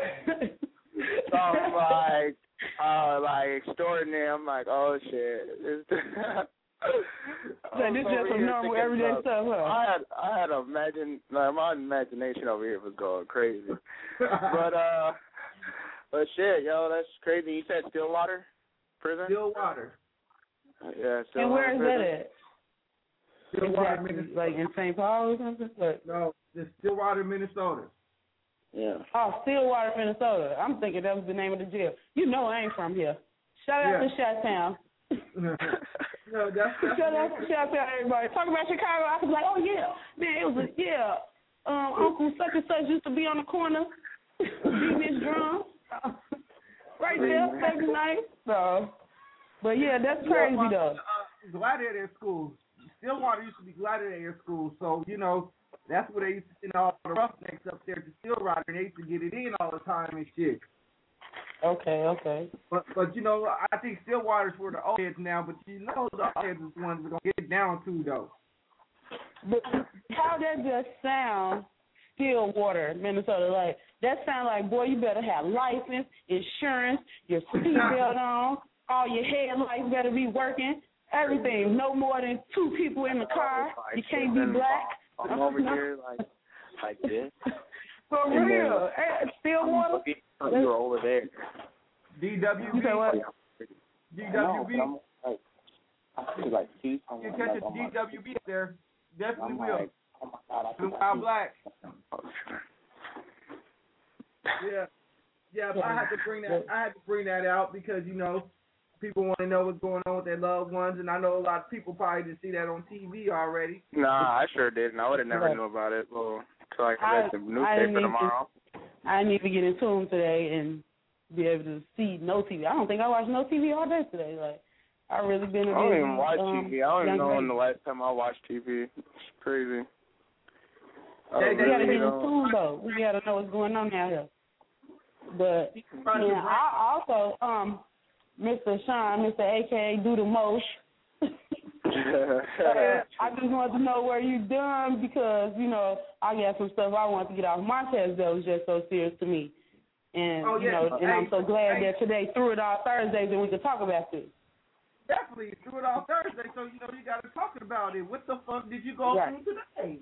some like uh like extraordinary. I'm like, oh shit. So this just some normal everyday stuff, huh? I had I had a imagine like, my imagination over here was going crazy. but uh but shit, yo, that's crazy. You said Stillwater prison? Stillwater. Yeah, Stillwater. And where is prison? that at? Stillwater, Minnesota. Like in Saint Paul or something? But, no, it's Stillwater, Minnesota. Yeah. Oh, Stillwater, Minnesota. I'm thinking that was the name of the jail. You know I ain't from here. Shout out Yeah. to Chi-Town. No, that's, that's Shout out to Chi-Town, everybody. Talk about Chicago, I was like, oh, yeah. Man, it was a, yeah. Um, Uncle such and such used to be on the corner, beating his drum. Right there, every night. So, but, yeah, that's crazy, though. Uh, gladiator school. Stillwater used to be gladiator school, so, you know, that's where they used to send all the roughnecks up there to Stillwater, and they used to get it in all the time and shit. Okay, okay. But, but you know, I think Stillwater's for the old heads now, but you know the old heads is the ones that are going to get down to, though. But how that just sound, Stillwater, Minnesota, like, that sound like, boy, you better have license, insurance, your seatbelt on, all your headlights better be working, everything. No more than two people in the car. You can't be black. I'm over here like like this. For real. Hey, Stillwater? You're over there. D W B. You say what? D W B. No, like, I feel like two. You catch a D W B up there. Definitely I'm will. like, oh my God, I Blue feel Wild like Black. Yeah. Yeah, but I had to bring that I had to bring that out because, you know, people want to know what's going on with their loved ones, and I know a lot of people probably didn't see that on T V already. Nah, I sure didn't. I would have never Yeah. knew about it. Well, until I I- read the I didn't newspaper even- tomorrow. I didn't even get into them today and be able to see no T V. I don't think I watched no T V all day today. Like, I really been a I don't busy, even watch um, T V. I don't even young know lady. when the last time I watched T V. It's crazy. I They- We they- gotta really get in don't. tune though. We gotta know what's going on out here. But yeah, I also um Mister Sean, Mister A K A Do the Most, uh, I just wanted to know where you done because, you know, I got some stuff I wanted to get off my chest that was just so serious to me. And, oh, yeah. you know, and hey, I'm so glad hey. that today through it all Thursdays and we could talk about this. Definitely, through it all Thursday, so, you know, you got to talk about it. What the fuck did you go right. through today?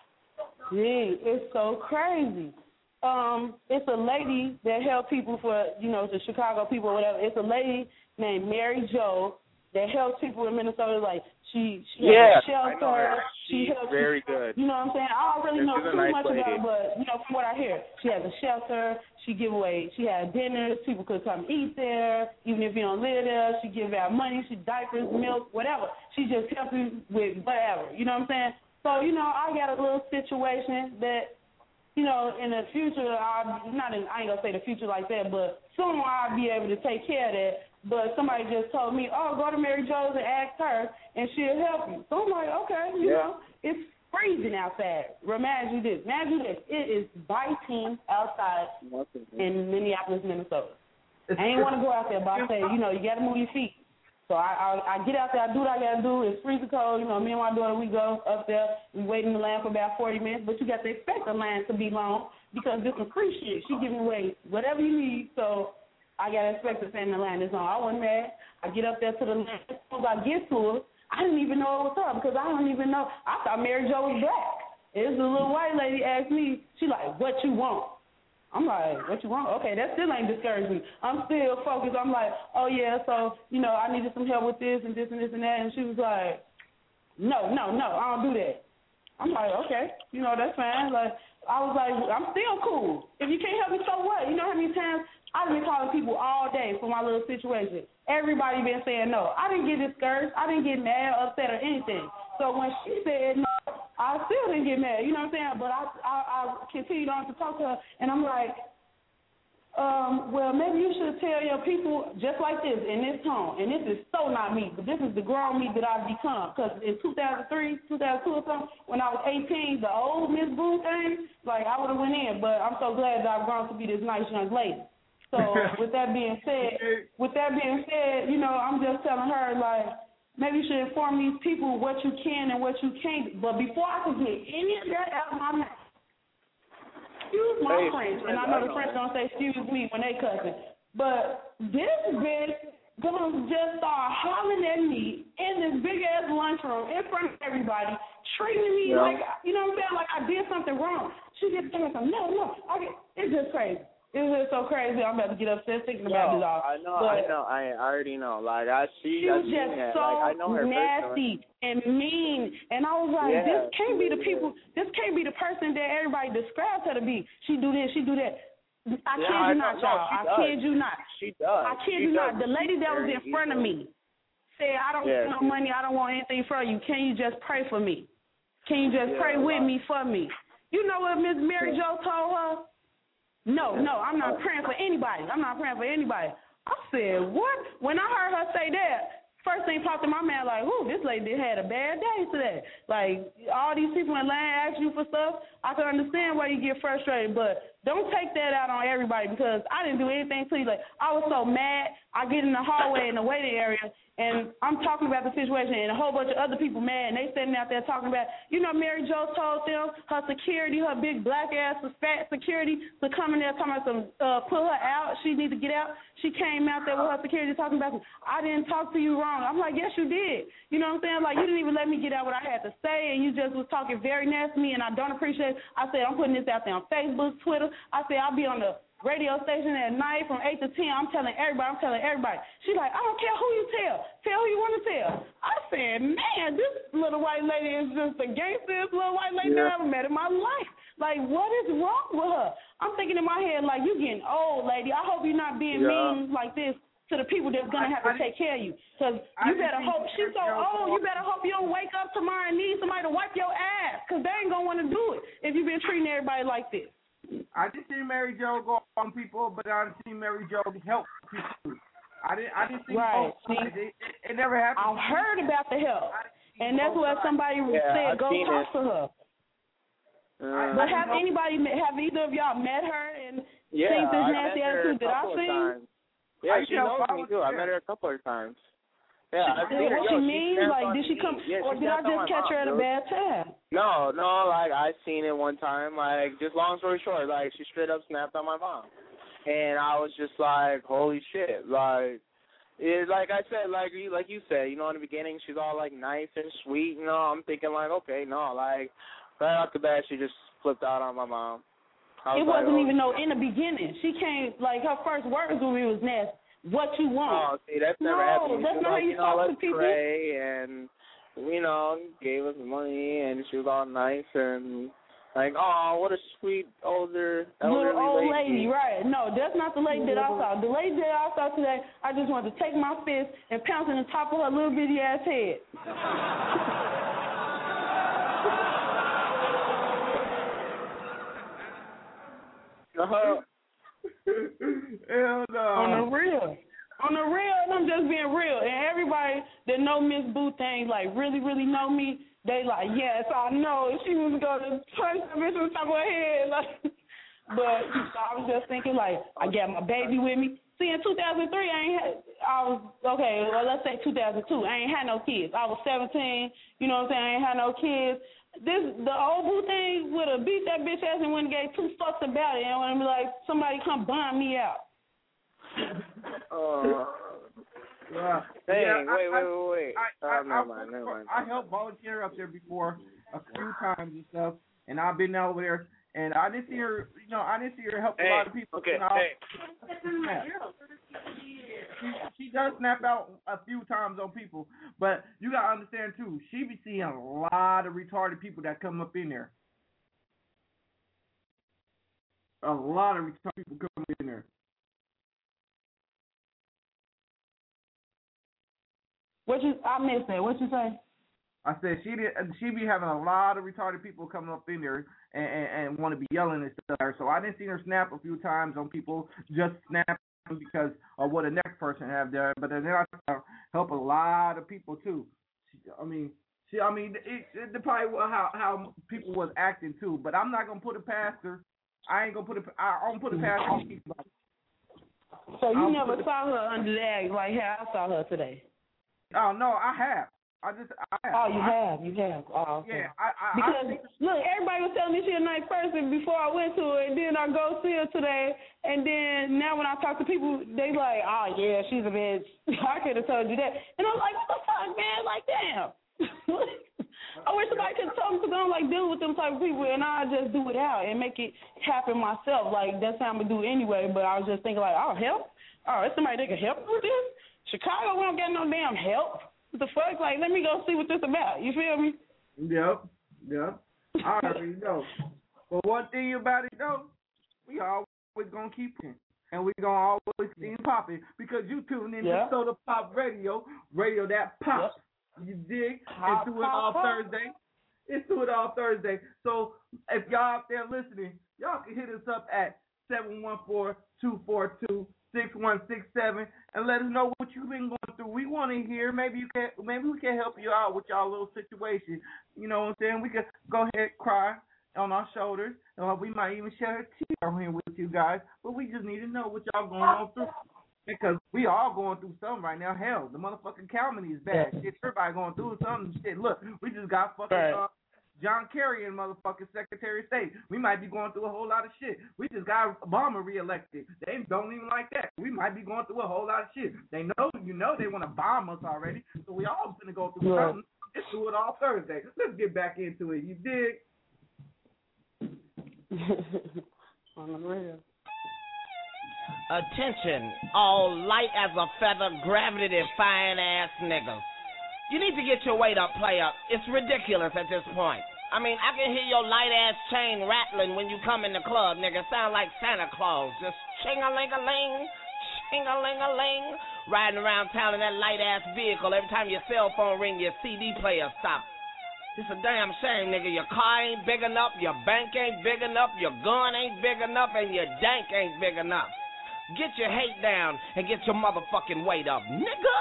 Gee, it's so crazy. Um, it's a lady that helped people for, you know, the Chicago people or whatever. It's a lady named Mary Jo that helps people in Minnesota. Like, she, she yeah, has a shelter. I know her. She She's helps very you, good. You know what I'm saying? I don't really She's know too nice much lady. about her, but, you know, from what I hear, she has a shelter. She give away, she had dinners. People could come eat there. Even if you don't live there, she give out money. She diapers, milk, whatever. She just helps you with whatever. You know what I'm saying? So, you know, I got a little situation that, you know, in the future, I'll, not in, I ain't going to say the future like that, but soon I'll be able to take care of that. But somebody just told me, oh, go to Mary Jo's and ask her, and she'll help you. So I'm like, okay, you yeah. know, it's freezing outside. Imagine you this. Imagine this. It is biting outside in Minneapolis, Minnesota. I ain't want to go out there, but I say, you know, you got to move your feet. So I, I I get out there, I do what I got to do. It's freezing cold. You know, me and my daughter, we go up there. We wait in the line for about forty minutes, but you got to expect the line to be long because this is free shit. She giving away whatever you need, so I got to expect to stand in the line this long. I wasn't mad. I get up there to the line. As soon as I get to her, I didn't even know it was her because I don't even know. I thought Mary Jo was black. It was a little white lady asked me, she like, what you want? I'm like, what you want? Okay, that still ain't discouraged me. I'm still focused. I'm like, oh, yeah, so, you know, I needed some help with this and this and this and that. And she was like, no, no, no, I don't do that. I'm like, okay, you know, that's fine. Like, I was like, I'm still cool. If you can't help me, so what? You know how many times I've been calling people all day for my little situation. Everybody been saying no. I didn't get discouraged. I didn't get mad, upset, or anything. So when she said no, I still didn't get mad. You know what I'm saying? But I, I, I continued on to talk to her, and I'm like, um, well, maybe you should tell your people just like this, in this tone. And this is so not me, but this is the grown me that I've become. Because in two thousand three, two thousand two or something, when I was eighteen, the old Miss Boo thing, like, I would have went in. But I'm so glad that I've grown to be this nice young lady. So with that being said, with that being said, you know, I'm just telling her, like, maybe you should inform these people what you can and what you can't. But before I can get any of that out of my mouth, excuse my hey, French, and I know the French don't say excuse me when they cussing, but this bitch gonna just start hollering at me in this big ass lunchroom in front of everybody, treating me yeah. like, you know what I'm saying, like I did something wrong. She just saying something. No, no, I get, it's just crazy. It's just so crazy. I'm about to get upset thinking about Yo, this all. I know, but I know, I, I already know. Like I see, she I was seen just that. so like, I know her nasty and mean, and I was like, yeah, this can't be the people. This can't be the person that everybody describes her to be. She do this, she do that. I yeah, kid I you know, not, no, y'all. I does. kid you not. She does. I kid she you does. not. The lady that was in front of me said, I don't yeah, want no money. I don't want anything from you. Can you just pray for me? Can you just yeah, pray with wow. me for me? You know what Miss Mary Jo told her? No, no, I'm not praying for anybody. I'm not praying for anybody. I said, what? When I heard her say that, first thing popped in my mind, like, ooh, this lady had a bad day today. Like, all these people in line ask you for stuff. I can understand why you get frustrated, but don't take that out on everybody because I didn't do anything to you. Like, I was so mad. I get in the hallway in the waiting area, and I'm talking about the situation, and a whole bunch of other people mad, and they sitting out there talking about, you know, Mary Jo told them, her security, her big black ass, fat security, to come in there talking about some, uh, pull her out, she need to get out. She came out there with her security talking about, I didn't talk to you wrong. I'm like, yes, you did. You know what I'm saying? Like, you didn't even let me get out what I had to say, and you just was talking very nasty to me, and I don't appreciate it. I said, I'm putting this out there on Facebook, Twitter. I said, I'll be on the radio station at night from eight to ten. I'm telling everybody. I'm telling everybody. She's like, I don't care who you tell. Tell who you want to tell. I said, man, this little white lady is just the gangsterest little white lady yeah. I've ever met in my life. Like, what is wrong with her? I'm thinking in my head, like, you getting old, lady. I hope you're not being yeah. mean like this to the people that's going to have to take care of you. Because you better hope, she's so old, you better hope you don't wake up tomorrow and need somebody to wipe your ass because they ain't going to want to do it if you've been treating everybody like this. I didn't see Mary Jo go on people, but I didn't see Mary Jo help people. I didn't. I didn't see. Right. See, it, it, it never happened. I've heard about the help, and that's what somebody yeah, said. I've Go talk it. to her. Uh, but have anybody? Have either of y'all met her and yeah, seen this I nasty met her attitude a that I've couple of seen? times. Yeah, I she knows me too. there. I met her a couple of times. Yeah, I She, seen her. what Yo, you she mean? snapped Like, on did she me. come, Yeah, or she did I snapped on just my catch mom, her at a dude. bad time? No, no, like I seen it one time. Like, just long story short, like she straight up snapped on my mom, and I was just like, holy shit, like. It, like I said, like you, like you said, you know, in the beginning, she's all like nice and sweet. You know, I'm thinking like, okay, no, like right off the bat, she just flipped out on my mom. I It was like, wasn't oh, even no in the beginning. She came like her first words with me was nasty. What you want? Oh, see, that's never no, happened. that's She was not like, how you you know, talk let's to people. pray, and you know, gave us money, and she was all nice and like, oh, what a sweet older elderly Little old lady. lady, right? No, that's not the lady that I saw. The lady that I saw today, I just wanted to take my fist and pounce in the top of her little bitty ass head. Uh-huh. Hell no. On the real. On the real, and I'm just being real. And everybody that know Miss Boo thing, like really, really know me, they like, yes, I know. She was going to punch the bitch on top of her head. Like, but I was just thinking, like, I got my baby with me. See, in two thousand three, I ain't had, I was, okay, well, let's say two thousand two, I ain't had no kids. I was seventeen, you know what I'm saying? I ain't had no kids. This, the old Boo thing would have beat that bitch ass and wouldn't gave two fucks about it. And would be like, somebody come bomb me out. Uh, Yeah. Hey, yeah, wait, I, wait, wait, wait. I, oh, I, never I, mind, never mind. I helped volunteer up there before a few times and stuff, and I've been over there, and I didn't see her. You know, I didn't see her help Hey, a lot of people. okay, you know, hey. She, she does snap out a few times on people, but you gotta understand too. She be seeing a lot of retarded people that come up in there. A lot of retarded people come in there. What you? I missed that. What you say? I said she did. She be having a lot of retarded people coming up in there and, and, and want to be yelling and stuff. So I didn't see her snap a few times on people, just snap because of what the next person have there. But then I help a lot of people too. She, I mean, she. I mean, it, it, it probably how how people was acting too. But I'm not gonna put it past her. I ain't gonna put it. I don't put it past her. So you I'll never put it- saw her under the act like how I saw her today? Oh no, I have. I just. I have. Oh, you I, have. You have. Oh, okay. Yeah, I. I Because I, look, everybody was telling me she a nice person before I went to her, and then I go see her today, and then now when I talk to people, they like, oh yeah, she's a bitch. I could have told you that, and I'm like, what the fuck, man? Like, damn. I wish somebody could tell me because I don't like dealing with them type of people, and I just do it out and make it happen myself. Like that's how I'm gonna do it anyway. But I was just thinking like, oh help, oh, it's somebody that can help me with this. Chicago, we don't get no damn help. What the fuck? Like, let me go see what this about. You feel me? Yep, yep. I already know. But one thing about it though, we always gonna keep it, and we gonna always keep popping because you tune in Yeah. to Soda Pop Radio, radio that pops. You dig? Pop, It's Do It pop, All pop. Thursday. It's Do It All Thursday. So if y'all out there listening, y'all can hit us up at seven one four, two four two, six one six seven and let us know what you've been going through. We want to hear. Maybe you can. Maybe we can help you out with y'all little situation. You know what I'm saying? We can go ahead cry on our shoulders, or we might even share a tear here with you guys. But we just need to know what y'all going on through. Because we all going through something right now. Hell, the motherfucking Calmany is bad. Shit, everybody going through something. Shit, look, we just got fucking Right. uh, John Kerry and motherfucking Secretary of State. We might be going through a whole lot of shit. We just got Obama reelected. They don't even like that. We might be going through a whole lot of shit. They know, you know, they want to bomb us already. So we all gonna go through Right. something. Let's do it all Thursday. Let's get back into it. You dig? On the real. Attention, all light as a feather, gravity-defying ass niggas. You need to get your weight up, player. It's ridiculous at this point. I mean, I can hear your light-ass chain rattling when you come in the club, nigga. Sound like Santa Claus. Just ching-a-ling-a-ling, ching-a-ling-a-ling. Riding around town in that light-ass vehicle. Every time your cell phone ring, your C D player stop. It's a damn shame, nigga. Your car ain't big enough, your bank ain't big enough, your gun ain't big enough, and your dank ain't big enough. Get your hate down and get your motherfucking weight up, nigga.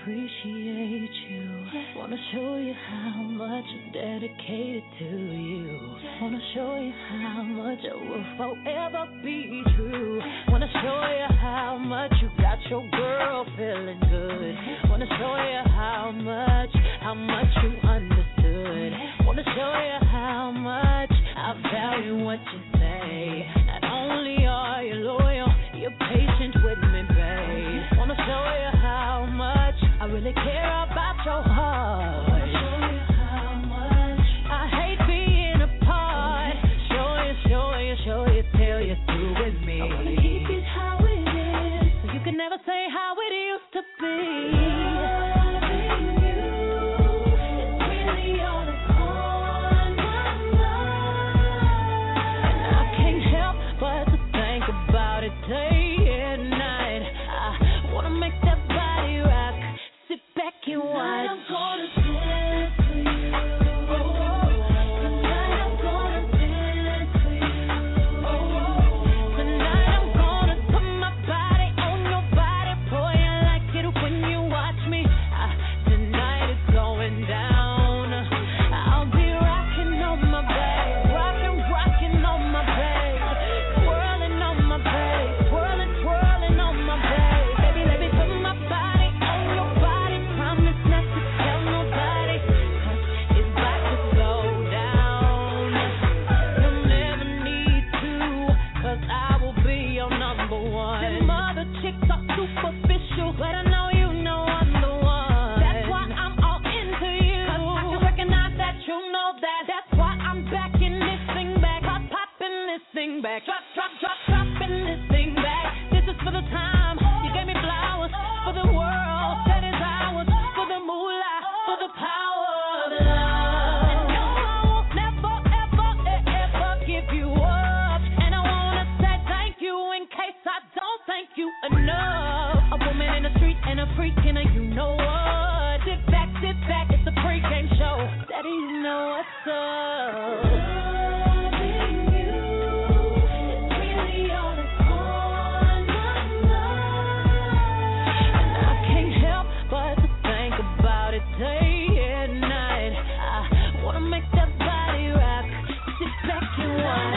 appreciate you. Wanna show you how much I'm dedicated to you. Wanna show you how much I will forever be true. Wanna show you how much you got your girl feeling good. Wanna show you how much, how much you understood. Wanna show you how much I value what you say. Not only are you loyal, you're patient with me, babe. Wanna show you how much I really care about your heart. Wanna show you how much I hate being apart. Show you, show you, show you till you're through with me. I wanna keep it how it is, so you can never say how it used to be. Day and night, I wanna make that body rock. Sit back and watch. Tonight I'm gonna dance for you. Tonight I'm gonna dance for you. Tonight I'm gonna put my body on your body, boy. I like it when you watch me. Uh, tonight it's going down. I'll be rocking on my back, rocking, rocking on my back, twirling on my back. But I know you know I'm the one. That's why I'm all into you. 'Cause I can recognize that you know that. That's why I'm backing this thing back. Pop, popping this thing back. Drop, drop, drop, dropping this thing back. This is for the time you gave me flowers, for the world that is ours, for the moolah, for the power of love. And no, I won't never, ever, ever give you up. And I wanna say thank you in case I don't thank you enough. A woman in the street and a freak and a you know what. Sit back, sit back, it's a pregame show. Daddy, you know what's up. Loving you is really all that's on my mind. And I can't help but to think about it day and night. I wanna make that body rock. Sit back and watch.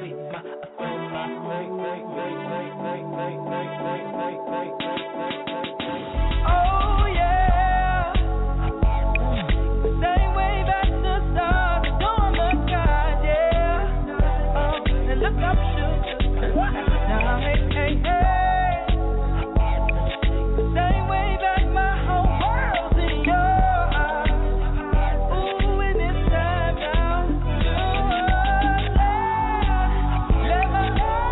make my, make my, make, make, make, make, make, make, make, make, make, make, make, make, make, make. Oh yeah. Same way back to start, don't look God, yeah. Oh, and look up, sugar. Now, hey, hey, hey. Same way back, my whole world's in your eyes. Ooh, and it's time now. Let my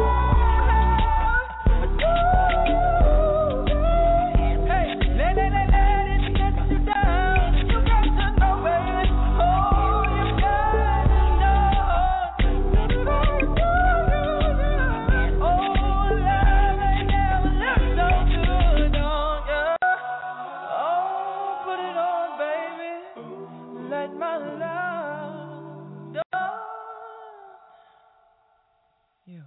love do. Hey, let, let, let, let it get you down. You got to know, baby. Oh, you got to know. Oh, love ain't never looked so good on you. Oh, put it on, baby. Let my love do. You.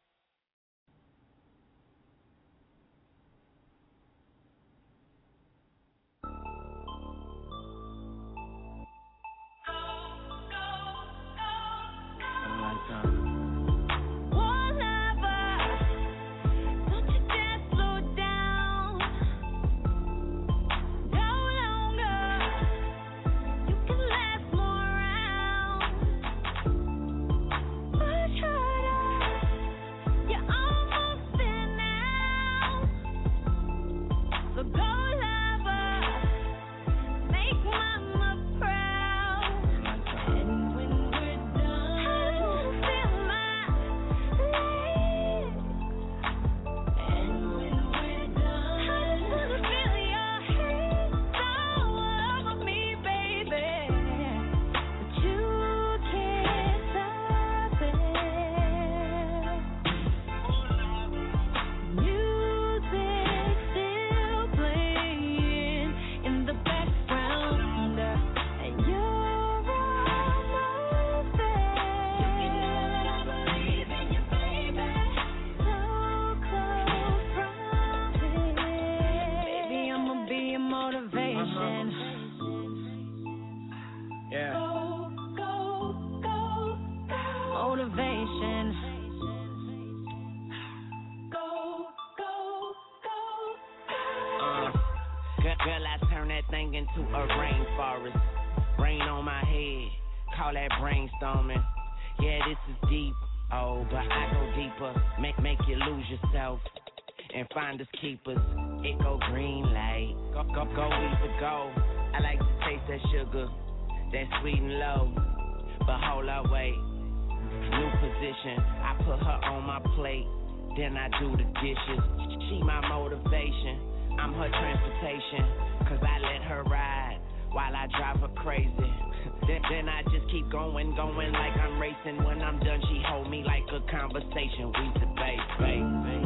Girl, I turn that thing into a rainforest. Rain on my head, call that brainstorming. Yeah, this is deep, oh, but I go deeper. Make make you lose yourself and find us keepers. It go green light, go go go we to go. I like to taste that sugar, that sweet and low. But hold up, wait, new position. I put her on my plate, then I do the dishes. She my motivation. I'm her transportation, cause I let her ride while I drive her crazy. then, then I just keep going, going like I'm racing. When I'm done, she hold me like a conversation. We debate, baby.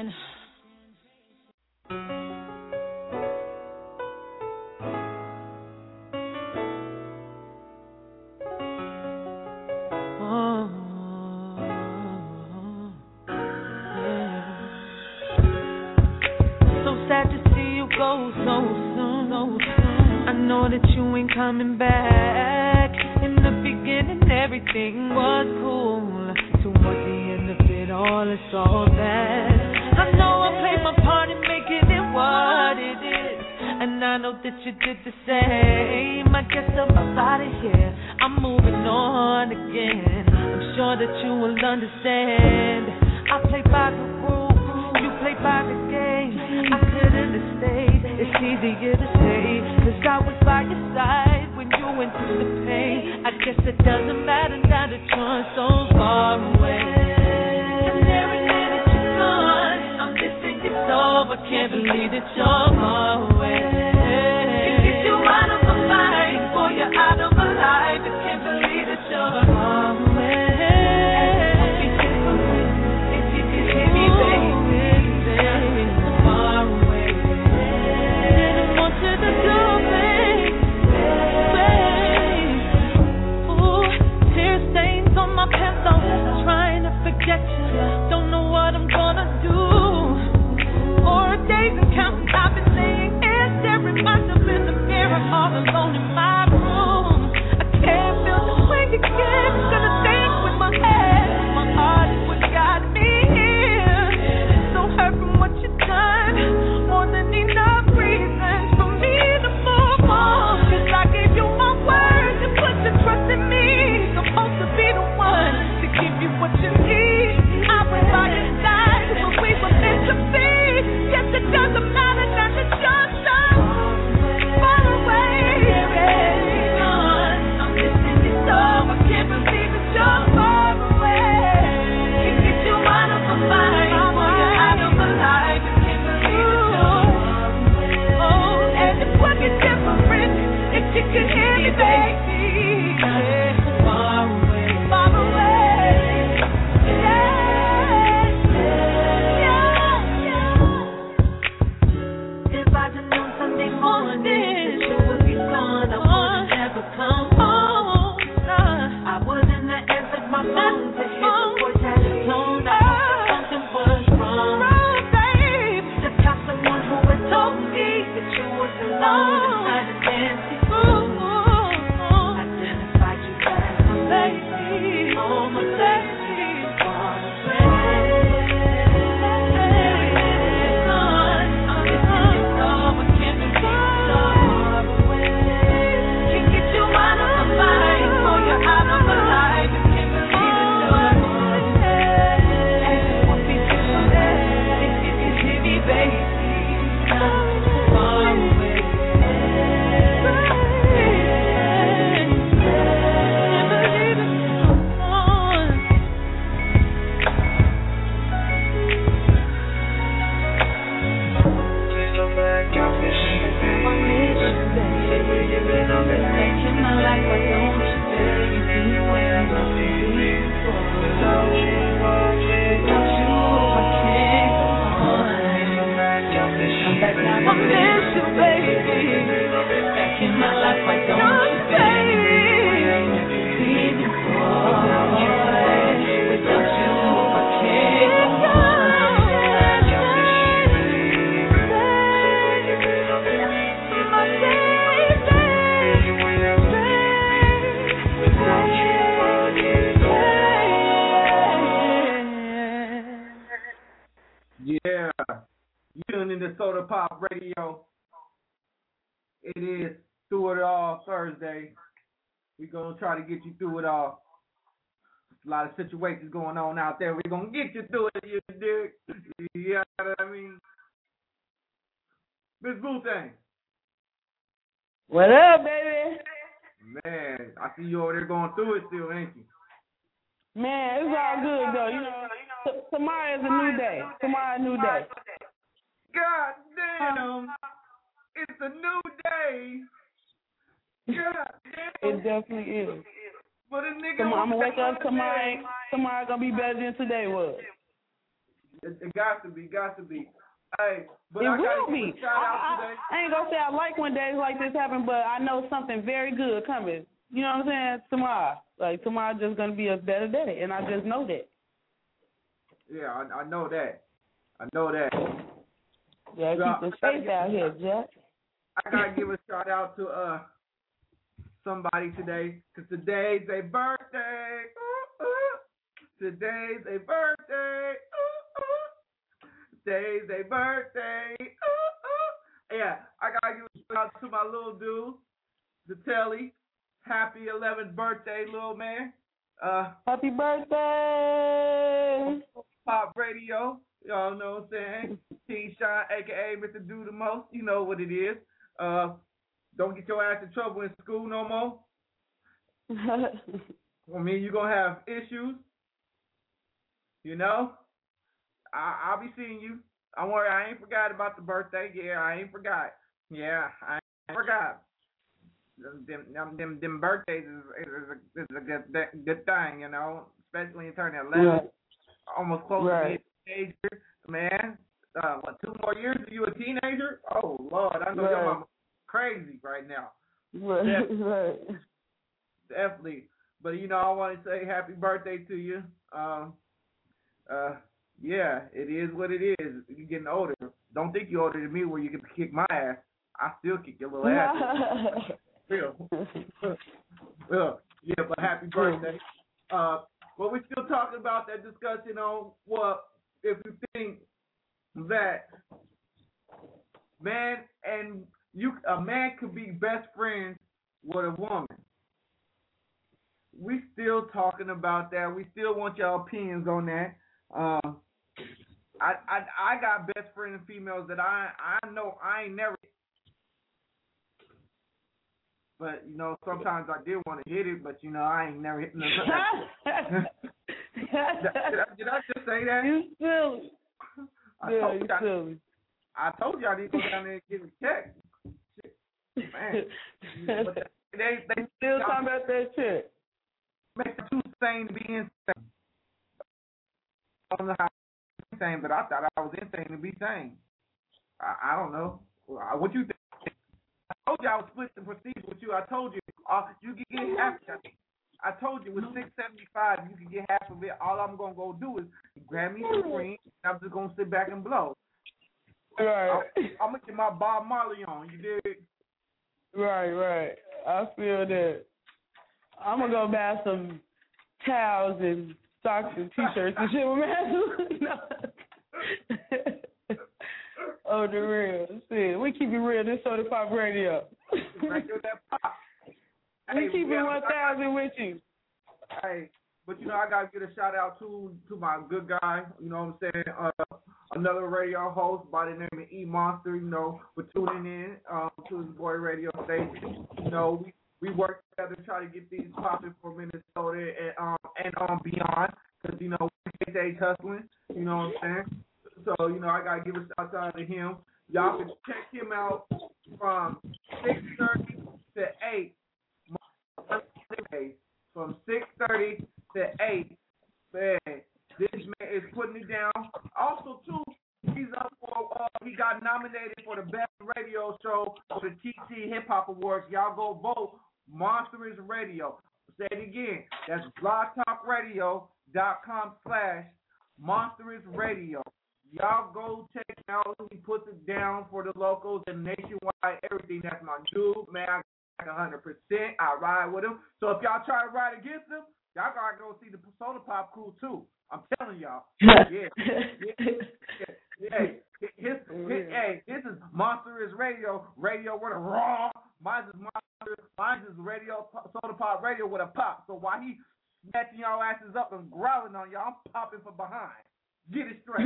Go so soon, so soon. I know that you ain't coming back. In the beginning, everything was cool. Towards the end of it all, it's all bad. I know I played my part in making it what it is, and I know that you did the same. I guess I'm out of here. I'm moving on again. I'm sure that you will understand. I play by the rules, you play by the game. I couldn't have stayed. It's easier to say, cause I was by your side when you went through the pain. I guess it doesn't matter now that you're so far away. And every day that you're gone, I'm missing you so. I can't believe that you're far away. Can't get you out of my mind, boy, you're out of my life. I can't believe that you're far away. If you could hear me, baby. Trying to forget you, don't know what I'm gonna do. For days and counting, I've been laying and staring myself in the mirror, all alone in my room. I can't feel the way again. Gonna think with my head, my heart is what got me here. So hurt from what you've done, more than enough reasons for me to move on. Cause I gave you my word, you put your trust in me. Supposed to be the one to give you what you need. I was by your side when we were meant to be. Yes, it doesn't matter now that you're so far away. I'm missing you so. I can't believe that you're far away. Can't get you out of my mind, boy, you're out of my life. I can't believe that you're far away. Oh, and it's looking different if you could hear me, baby. Far away, far away. If I'd have known Sunday morning you would be gone, I wouldn't ever come home. I wouldn't have answered my phone to hear the voice had its tone. I thought something was wrong. To have someone who had told me that you was alone inside the fancy room. Identified you as my lady, oh my lady. Yeah, you tune in to Soda Pop Radio. It is Through It All Thursday. We're going to try to get you through it all. A lot of situations going on out there. We're going to get you through it, you dig? You know what I mean? Miss Wu-Tang. What up, baby? Man, I see you over there going through it still, ain't you? Man, it's all good, though. You know, t- tomorrow is a new day. Tomorrow a new day. God damn. It's a new day. God damn. It definitely is. But a nigga Tomorrow, I'm going to wake up tomorrow. Tomorrow going to be better than today was. It, it got to be, got to be. Hey, but it I will gotta be. give a shout out I, today. I, I ain't gonna say I like when days like this happen, but I know something very good coming. You know what I'm saying? Tomorrow, like tomorrow, just gonna be a better day, and I just know that. Yeah, I, I know that. I know that. Yeah, so, keep the faith out here, Jack. I gotta give a shout out to uh somebody today, cause today's a birthday. Ooh, ooh. Today's a birthday. Ooh, ooh. Today's a birthday. Ooh, ooh. Yeah, I gotta give a shout out to my little dude, the Telly. Happy eleventh birthday, little man. Uh, Happy birthday! Pop Radio. Y'all know what I'm saying? King Sean, a k a. Mister Do the Most. You know what it is. Uh, don't get your ass in trouble in school no more. I mean, you're going to have issues. You know? I, I'll be seeing you. Don't worry, I ain't forgot about the birthday. Yeah, I ain't forgot. Yeah, I ain't forgot. Them, them, them, them birthdays is, is, a, is a good, good thing, you know, especially when you turn eleven. Right. Almost close Right. to being a teenager, man. Uh, what, two more years? Are you a teenager? Oh, Lord, I know Right. your mama crazy right now. Right. Definitely. Right. Definitely. But, you know, I want to say happy birthday to you. Um, uh, yeah, it is what it is. You're getting older. Don't think you're older than me where you can kick my ass. I still kick your little ass. Real. Well, yeah, but happy birthday. Uh, but we're still talking about that discussion on what if you think that man and you a man could be best friends with a woman. We still talking about that. We still want your opinions on that. Um, I I I got best friends and females that I I know I ain't never. But, you know, sometimes I did want to hit it, but, you know, I ain't never hitting it. did, I, did I just say that? You silly. I Yeah, told you you silly. I, I told you I need to go down there and give a check. Shit. Man. But they, they still talking about that shit. Makes it too insane to be insane. I don't know how I'm insane, but I thought I was insane to be sane. I, I don't know. What you think? I told you I was split the procedure with you. I told you uh, you can get half of it. I told you with six seventy five you can get half of it. All I'm gonna go do is grab me some green. And I'm just gonna sit back and blow. Right. I'm, I'm gonna get my Bob Marley on. You dig? Right, right. I feel that. I'm gonna go buy some towels and socks and t-shirts and shit, man. Oh, the real. See, we keep it real. This Soda Pop Radio. Right with that pop. We Hey, keep it yeah, one thousand with you. Hey, but you know I gotta give a shout out to to my good guy. You know what I'm saying? Uh, another radio host by the name of E Monster. You know, for tuning in um, to his boy radio station. You know, we we work together to try to get these popping for Minnesota and um and um beyond. Cause you know we stage hustling. You know what I'm saying? So, you know, I got to give a shout out to him. Y'all can check him out from six thirty to eight. From six thirty to eight. Man, this man is putting it down. Also, too, he's up for, uh, he got nominated for the best radio show for the T T Hip Hop Awards. Y'all go vote Monstrous Radio. Say it again. That's blogtalkradio.com slash Monstrous Radio. Y'all go check it out. He puts it down for the locals and nationwide, everything. That's my dude, man. I got one hundred percent. I ride with him. So if y'all try to ride against him, y'all got to go see the Soda Pop crew, too. I'm telling y'all. Yeah. yeah. yeah. yeah. His, his, hey, this is Monstrous Radio. Radio with a raw. Mine's is Monster. Mine's is Radio, Soda Pop Radio with a pop. So while he snatching y'all asses up and growling on y'all, I'm popping from behind. Get it straight.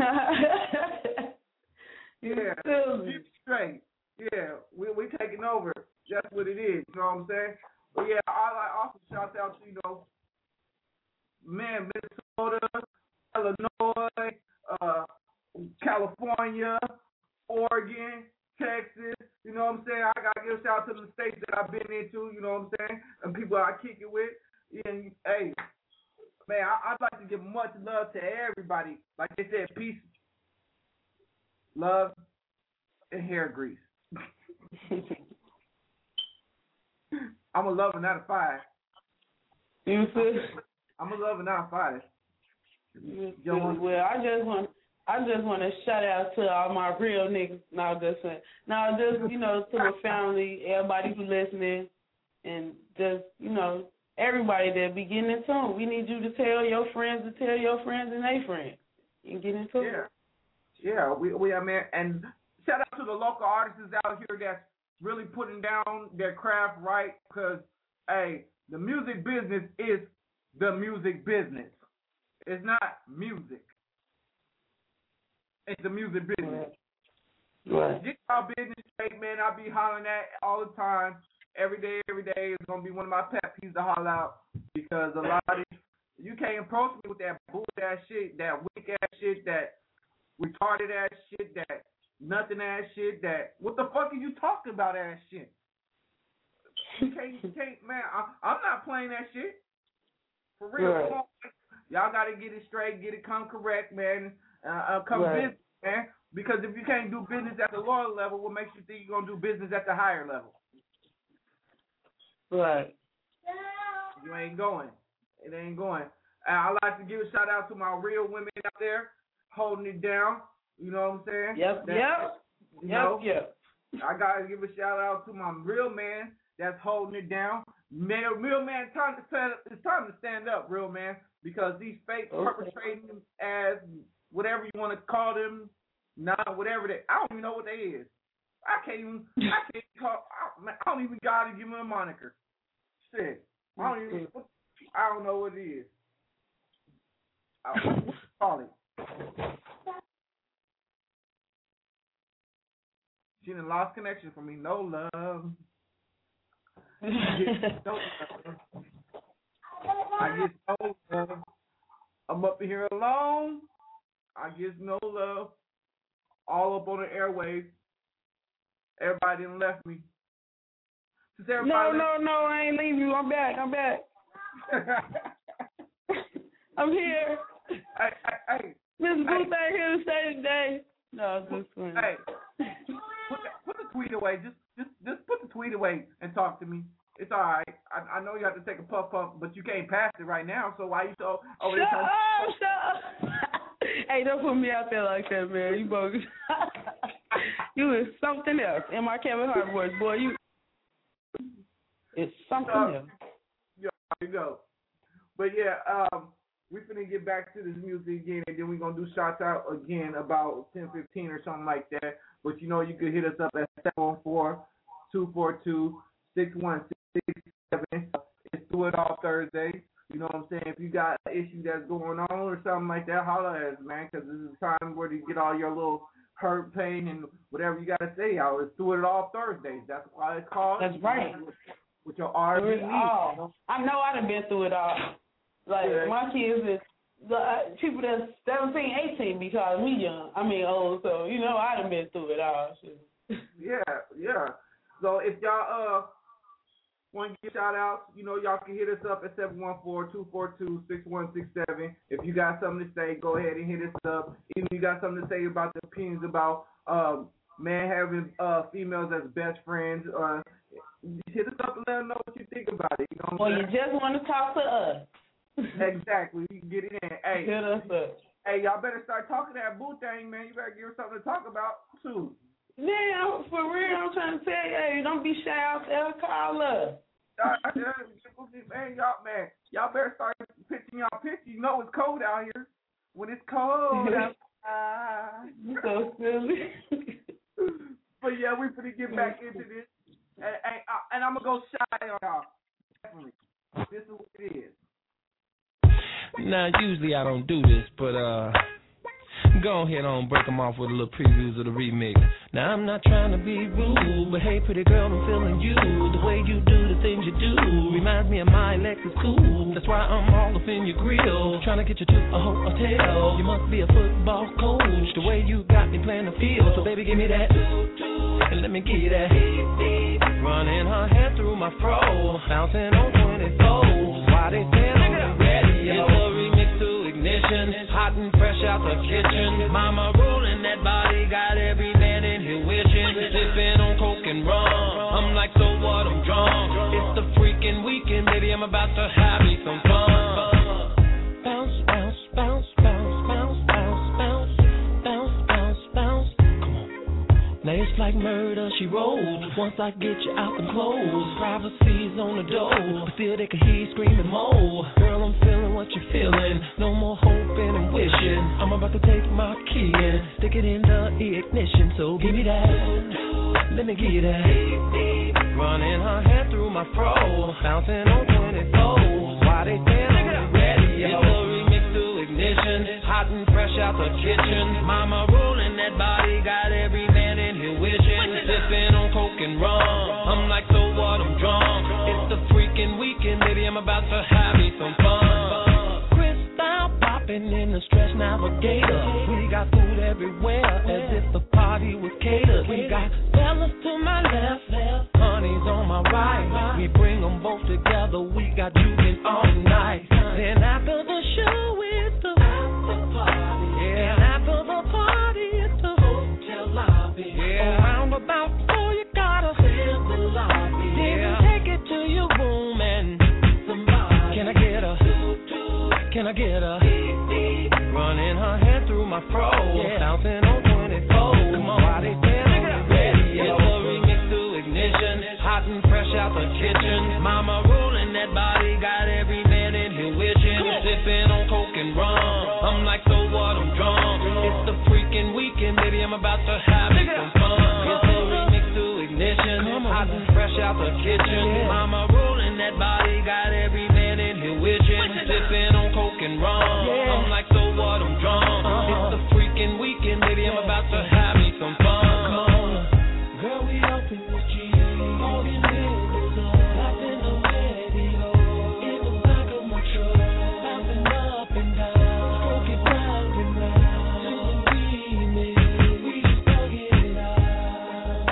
yeah, get it straight. Yeah, we we taking over. That's what it is. You know what I'm saying? But yeah, I like also shout out to you know, man, Minnesota, Illinois, uh, California, Oregon, Texas. You know what I'm saying? I gotta give a shout out to the states that I've been into. You know what I'm saying? And people I kick it with. And hey. Man, I, I'd like to give much love to everybody. Like they said, peace love, and hair grease. I'm a lover, not a five. You see? I'm a lover, not a five. Well, I just want I just want to shout out to all my real niggas. No, just saying. No, just, you know, to my family, everybody who listening, and just, you know, everybody that be getting in tune. We need you to tell your friends to tell your friends and their friends and get into it. Yeah, yeah. We we I mean, and shout out to the local artists out here that's really putting down their craft right, because hey, the music business is the music business. It's not music. It's the music business. Right. Get our business straight, man. I be hollering at all the time. Every day, every day is gonna be one of my pet peeves to holler out, because a lot of these, you can't approach me with that bull ass shit, that weak ass shit, that retarded ass shit, that nothing ass shit, that what the fuck are you talking about ass shit? You can't, you can't, man. I, I'm not playing that shit for real. Right. Come on, y'all gotta get it straight, get it come correct, man. Uh, uh, come Right. business, man. Because if you can't do business at the lower level, what makes you think you're gonna do business at the higher level? Right. You ain't going. It ain't going. And I like to give a shout out to my real women out there holding it down. You know what I'm saying? Yep, That- yep. you Yep, know, yep. I gotta give a shout out to my real man that's holding it down. Man, real man, time to stand, it's time to stand up, real man, because these fake Okay. perpetrating as whatever you want to call them, nah, whatever they, I don't even know what they is. I can't even, I can't call, I, I don't even gotta give them a moniker. Shit, I don't even, I don't know what it is. I, what do you call it? She done lost connection from me. No love. I get no love. I get no love. I'm up here alone. I get no love. All up on the airwaves. Everybody done left me. Since No, everybody no, no, I ain't leave you. I'm back. I'm back. I'm here. Hey, hey, hey. Miss Hey. Booth ain't here to stay today. No, just playing. Hey, put the, put the tweet away. Just, just, just put the tweet away and talk to me. It's all right. I, I know you have to take a puff puff, but you can't pass it right now. So why you so over Shut there? up, shut up. Hey, don't put me out there like that, man. You bogus. You is something else. In my Kevin Hart voice, boy, you it's something Uh, else. Yeah, there you go. But yeah, um, we finna get back to this music again, and then we're gonna do shots out again about ten fifteen or something like that. But you know, you could hit us up at seven one four, two four two, six one six seven. It's Do It All Thursdays. You know what I'm saying? If you got an issue that's going on or something like that, holler at us, man, because this is a time where you get all your little hurt, pain, and whatever you got to say out. It's Do It All Thursdays. That's why it's called. That's right. With your R and B Through it needs. all. I know I done been through it all. Like, Yeah. my kids is, the uh, people that's seventeen, eighteen because we young. I mean, old, so, you know, I done been through it all. Shit. Yeah, yeah. So if y'all uh want to get shout outs, you know, y'all can hit us up at seven one four, two four two, six one six seven. If you got something to say, go ahead and hit us up. Even if you got something to say about the opinions about um, man having uh, females as best friends, uh, hit us up and let us know what you think about it. You know what Or I'm you saying? just want to talk to us. Exactly. You can get it in. Hey, Hit us up. hey, y'all better start talking that boo thing, man. You better give us something to talk about, too. Man, for real, I'm trying to tell you, hey, don't be shy out there. Call us. Man, y'all, man, y'all better start pitching y'all pitch. You know it's cold out here. When it's cold outside. You so silly. But yeah, we finna get back into this, and, and, uh, and I'm gonna go shy on y'all. Definitely, this is what it is. Now, usually I don't do this, but uh, go ahead on, break them off with a little previews of the remix. Now, I'm not trying to be rude, but hey, pretty girl, I'm feeling you. The way you do the things you do reminds me of my Lexus cool. That's why I'm all up in your grill, trying to get you to a hotel. You must be a football coach, the way you got me playing the field. So baby, give me that, and let me get you that. Running her hair through my fro, bouncing on twenty-four. Why they stand on the radio? It's a remix to Ignition, hot and fresh out the kitchen. Mama rolling that body, got every man in here wishing. Sipping on coke and rum. I'm like, so what? I'm drunk. It's the freaking weekend, baby. I'm about to have me some fun. Bounce, bounce, bounce, bounce, bounce, bounce, bounce, bounce, bounce, bounce. Come on. Now it's like murder, she rolls. Once I get you out the clothes, privacy's on the door, but still they can hear you screaming more. Girl, I'm feeling what you're feeling. No more hoping and wishing. I'm about to take my key and stick it in the ignition. So give me that. Let me get you that. Running her head through my fro, bouncing on twenty-four. Why they stand on the radio? It's a remix to ignition, hot and fresh out the kitchen. Mama rolling that body, got every man in here wishing. Sipping on coke and rum. I'm like, so what? I'm drunk. It's the freaking weekend, baby. I'm about to have me some fun. Crystal popping in the Stretch Navigator. We got food everywhere, as if the party was catered. We got fellas to my left, honey's on my right. We bring them both together. We got juking all night. Then after the show, it's the after party. Yeah, and after the party, it's the hotel lobby. Yeah, around about four, you gotta fill the lobby. Yeah, take it to your room and somebody. Can I get a? Can I get a? Running her head through my fro, yeah. Bouncing on twenty-four. Come on, why they stand on the radio? It's a remix to ignition, hot and fresh out the kitchen. Mama rolling that body, got every man in here wishing. Sipping on coke and rum. I'm like, so what? I'm drunk. It's the freaking weekend, baby. I'm about to have me some fun. It's a remix to ignition, hot and fresh out the kitchen. Mama rolling that body, got every man in here wishing. Sipping on coke and rum. I'm like, so what? I'm drunk. It's the freaking weekend, baby. I'm about to have me some fun. Come on, girl, we up in the G. All these niggas up, laughing the radio. In the back of my truck, bouncing up and down, stroking round and round. To the remix, we just dug it out.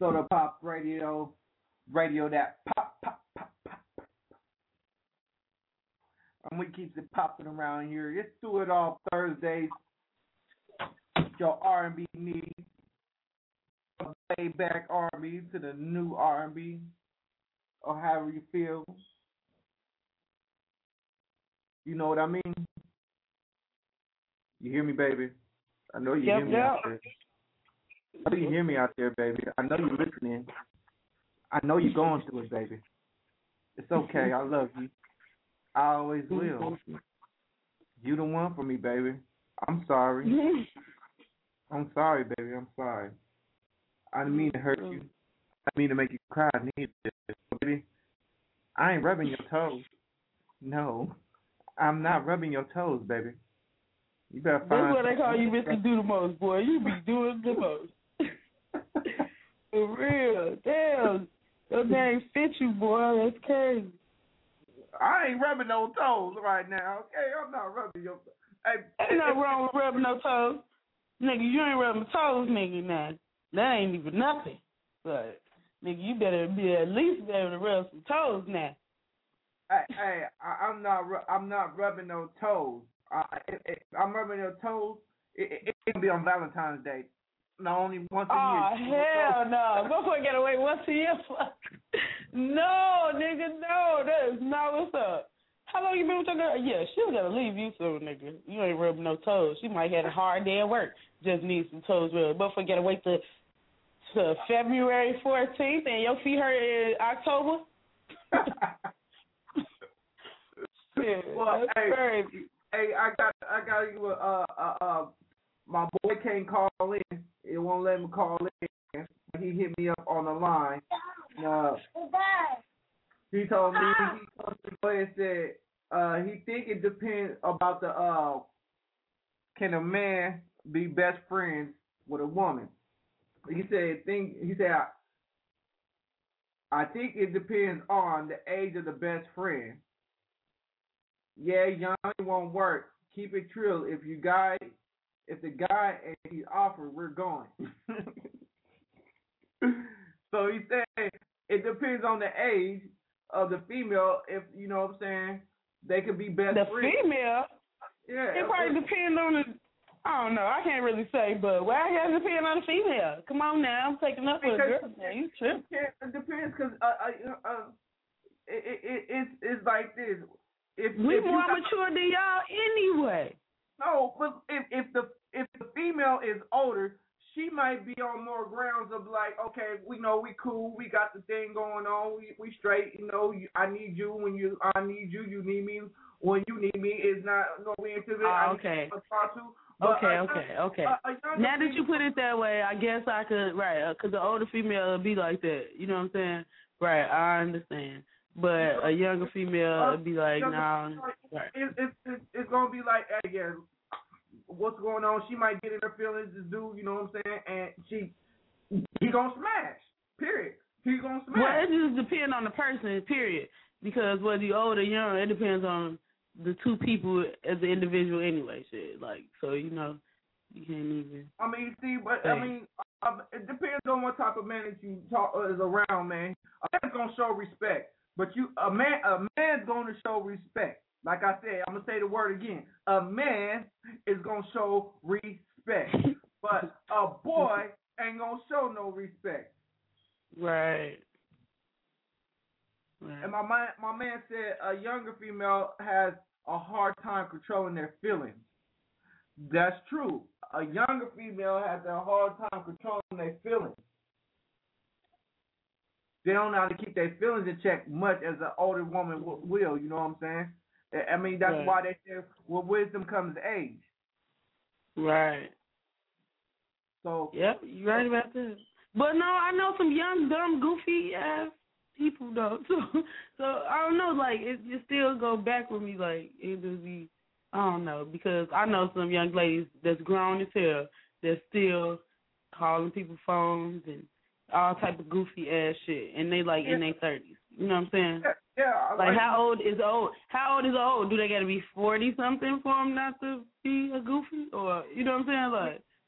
Soda Pop Radio, radio that pop, pop, pop, pop, pop. And we keep it popping around here. It's Do It All Thursdays. Your R and B needs. From way back R and B to the new R and B, or however you feel. You know what I mean? You hear me, baby? I know you yep, hear me yep. out there. I know you hear me out there, baby. I know you're listening. I know you're going through it, baby. It's okay. I love you. I always will. You the one for me, baby. I'm sorry. I'm sorry, baby. I'm sorry. I didn't mean to hurt you. I didn't mean to make you cry. Neither, baby. I ain't rubbing your toes. No. I'm not rubbing your toes, baby. You better find. That's what they call you, Mister Do the Most, boy. You be doing the most. For real. Damn. Your name fit you, boy. That's crazy. I ain't rubbing no toes right now, okay? I'm not rubbing your toes. Hey, ain't nothing wrong with rubbing no toes. Nigga, you ain't rubbing toes, nigga, now. That ain't even nothing. But, nigga, you better be at least be able to rub some toes now. Hey, hey I, I'm not I'm not rubbing no toes. Uh, if, if I'm rubbing your toes, it, it, it can be on Valentine's Day. No, only once a oh, year. Oh, hell no. Before get away once a year. No, nigga, no. That is not what's up. How long you been with your girl? Yeah, she's going to leave you soon, nigga. You ain't rubbing no toes. She might have a hard day at work. Just need some toes rubbed. But forget to wait to, to February fourteenth and your feet hurt in October? Yeah, well, that's hey, crazy. Hey, I got I got you uh uh uh my boy can't call in. It won't let him call in. He hit me up on the line. Uh, he told me he told me and said uh he think it depends about the uh can a man be best friends with a woman. He said think he said I, I think it depends on the age of the best friend. Yeah, young it won't work. Keep it true. If you guy, if the guy and he offered, we're going. So he said it depends on the age of the female. If you know what I'm saying, they could be best the friends. The female. Yeah. It probably depends on the. I don't know. I can't really say, but why it has to depend on the female? Come on now, I'm taking up with a girl. Now you tripping? It depends because uh, uh, uh, it, it, it's it's like this. If, we if more got, mature than y'all anyway. No, but if if the if the female is older, she might be on more grounds of like, okay, we know we cool, we got the thing going on, we we straight, you know, you, I need you when you I need you, you need me when you need me. It's not no we into it. Oh, okay. I need to talk to. But okay, a, okay, okay. A, a now that you put it that way, I guess I could, right, because the older female would be like that. You know what I'm saying? Right, I understand. But a younger female would be like, nah. Right. It, it, it, it's going to be like, hey, yeah, what's going on? She might get in her feelings, this dude, you know what I'm saying? And she, he going to smash, period. He going to smash. Well, it just depends on the person, period. Because whether you're old or young, it depends on the two people as the individual anyway, shit. Like, so, you know, you can't even. I mean, see, but, I mean, uh, it depends on what type of man that you talk uh, is around, man. A man's going to show respect. But you, a man, a man's going to show respect. Like I said, I'm going to say the word again. A man is going to show respect. But a boy ain't going to show no respect. Right. Right. And my man, my man said a younger female has a hard time controlling their feelings. That's true. A younger female has a hard time controlling their feelings. They don't know how to keep their feelings in check much as an older woman will, you know what I'm saying? I mean, that's right. why they say, well, wisdom comes age. Right. So. Yep, you're right about that. But no, I know some young, dumb, goofy ass people, though. So, so I don't know, like, it just still go back with me, like, it just be, I don't know, because I know some young ladies that's grown as hell that's still calling people phones and all type of goofy ass shit, and they like yeah. in their thirties. You know what I'm saying? Yeah. yeah like, like how old is old? How old is old? Do they got to be forty something for them not to be a goofy? Or you know what I'm saying? Like,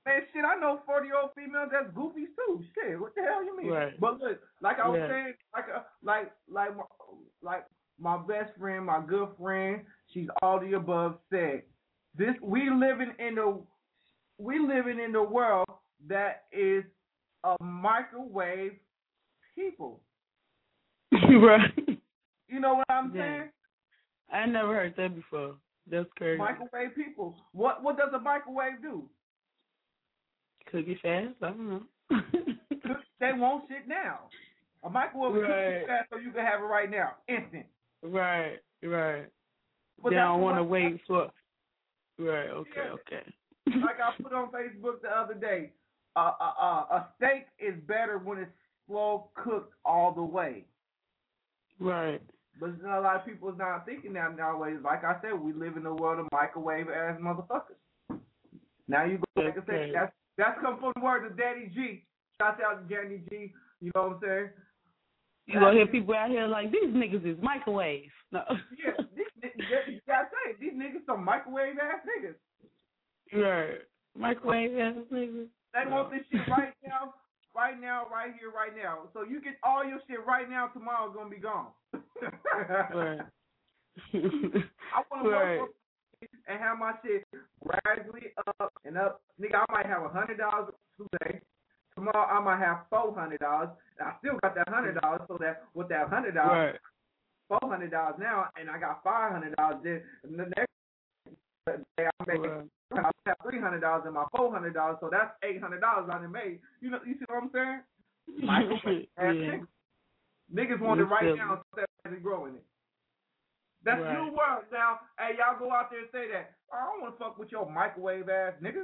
Man, shit, I know forty-year-old females that's goofies too. Shit, what the hell you mean? Right. But look, like I was Yeah. saying, like uh, like like my, like my best friend, my good friend, she's all the above said. This we living in the we living in the world that is a microwave people. Right. You know what I'm Yeah. saying? I never heard that before. That's crazy. Microwave people. What what does a microwave do? Cook it fast? I don't know. They want shit now. A microwave will cook Right. it fast so you can have it right now, instant. Right, right. But they that's don't want to what- wait for. Right. Okay. Yeah. Okay. Like I put on Facebook the other day, uh, uh, uh, a steak is better when it's slow cooked all the way. Right. But you know, a lot of people is not thinking that nowadays. Like I said, we live in a world of microwave ass motherfuckers. Now you go back and say Okay. that's that's come from the words of Daddy G. Shout out to Daddy G. You know what I'm saying? You gonna hear people out here like these niggas is microwave. No. Yeah, these, niggas- you gotta say these niggas some microwave ass niggas. Right. Microwave ass niggas. They want this shit right now, right now, right here, right now. So you get all your shit right now. Tomorrow's gonna be gone. Right. I want to Right. work and have my shit gradually up and up. Nigga, I might have a hundred dollars today. Tomorrow I might have four hundred dollars. I still got that hundred dollars, so that with that hundred dollars, Right. four hundred dollars now, and I got five hundred dollars. Then the next day I make Right. I have three hundred dollars in my four hundred dollars, so that's eight hundred dollars I done made. You know, you see what I'm saying? Microwave ass Yeah. niggas. Niggas want it Yes, right sir. now instead of growing it. That's Right. new world now. Hey, y'all go out there and say that. Oh, I don't want to fuck with your microwave ass niggas.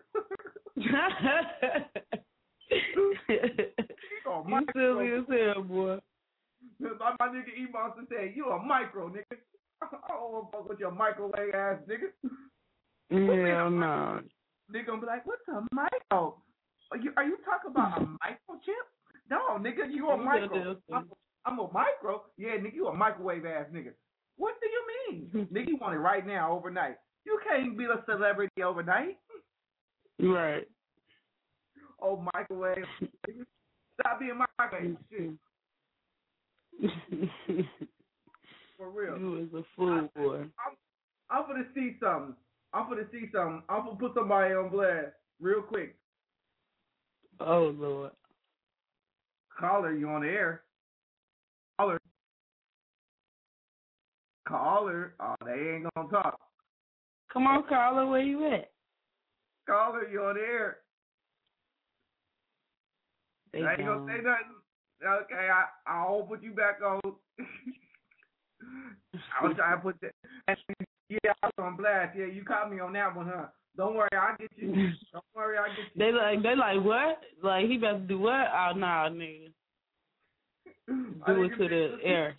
oh, You silly as hell, boy. My, my nigga E-Monster said, you a micro, nigga. I don't want to fuck with your microwave ass nigga. Hell no. Nigga gonna be like, what's a micro? Are you, are you talking about a microchip? No, nigga, you a micro. I'm, I'm a micro? Yeah, nigga, you a microwave ass nigga. What do you mean? Nigga, you want it right now, overnight. You can't be a celebrity overnight. Right. Oh, microwave. Stop being microwave. Shit. For real. You is a fool, boy. I'm, I'm gonna see something. I'm gonna see something. I'm gonna put somebody on blast real quick. Oh, Lord. Caller, you on the air? Caller. Caller. Oh, they ain't gonna talk. Come on, Carla, where you at? Caller, you on the air? They I ain't gonna gone. say nothing. Okay, I I'll put you back on. I was trying to put that. Yeah, I was on blast. Yeah, you caught me on that one, huh? Don't worry, I'll get you. Don't worry, I'll get you. They like, they like, what? Like, he about to do what? Oh, nah, nigga. Do it to the air.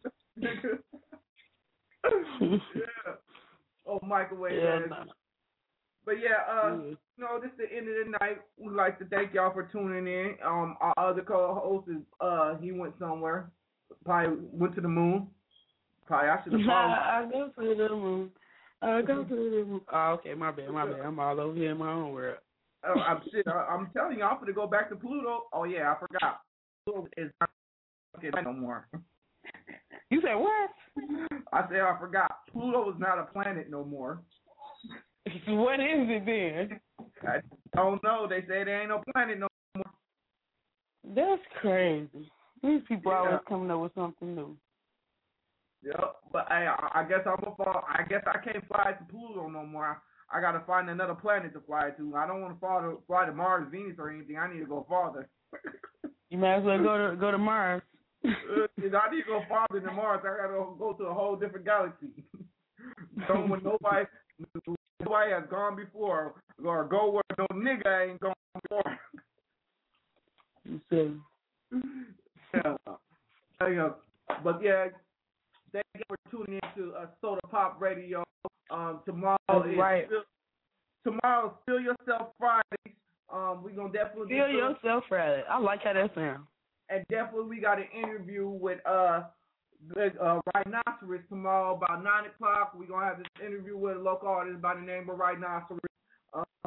Yeah. Oh, microwave. Yeah, ass. nah. But yeah, uh, Mm. you know, this is the end of the night. We'd like to thank y'all for tuning in. Um, our other co-host is uh, he went somewhere. Probably went to the moon. Probably I should have followed. I go to the moon. I go to the moon. Oh, okay, my bad, my bad. I'm all over here in my own world. Oh, I'm shit. I, I'm telling you, I'm gonna go back to Pluto. Oh yeah, I forgot. Pluto is not okay no more. You said what? I said I forgot. Pluto is not a planet no more. What is it then? I don't know. They say there ain't no planet no more. That's crazy. These people Yeah. always coming up with something new. Yep. But hey, I, I guess I'm gonna fall. I guess I can't fly to Pluto no more. I, I gotta find another planet to fly to. I don't want to fly to fly to Mars, Venus, or anything. I need to go farther. You might as well go to go to Mars. Uh, I need to go farther than Mars. I gotta go to a whole different galaxy. Don't when nobody nobody has gone before, or go where no nigga ain't gone before. You see. Yeah. There you go. But yeah, thank you for tuning in to uh, Soda Pop Radio. Um, tomorrow That's is right. Feel, tomorrow Feel Yourself Fridays. Um, we're gonna definitely Feel do- yourself Friday. I like how that sounds. And definitely we got an interview with uh the uh, Rhinoceros tomorrow about nine o'clock. We're gonna have this interview with a local artist by the name of Rhinoceros. Uh,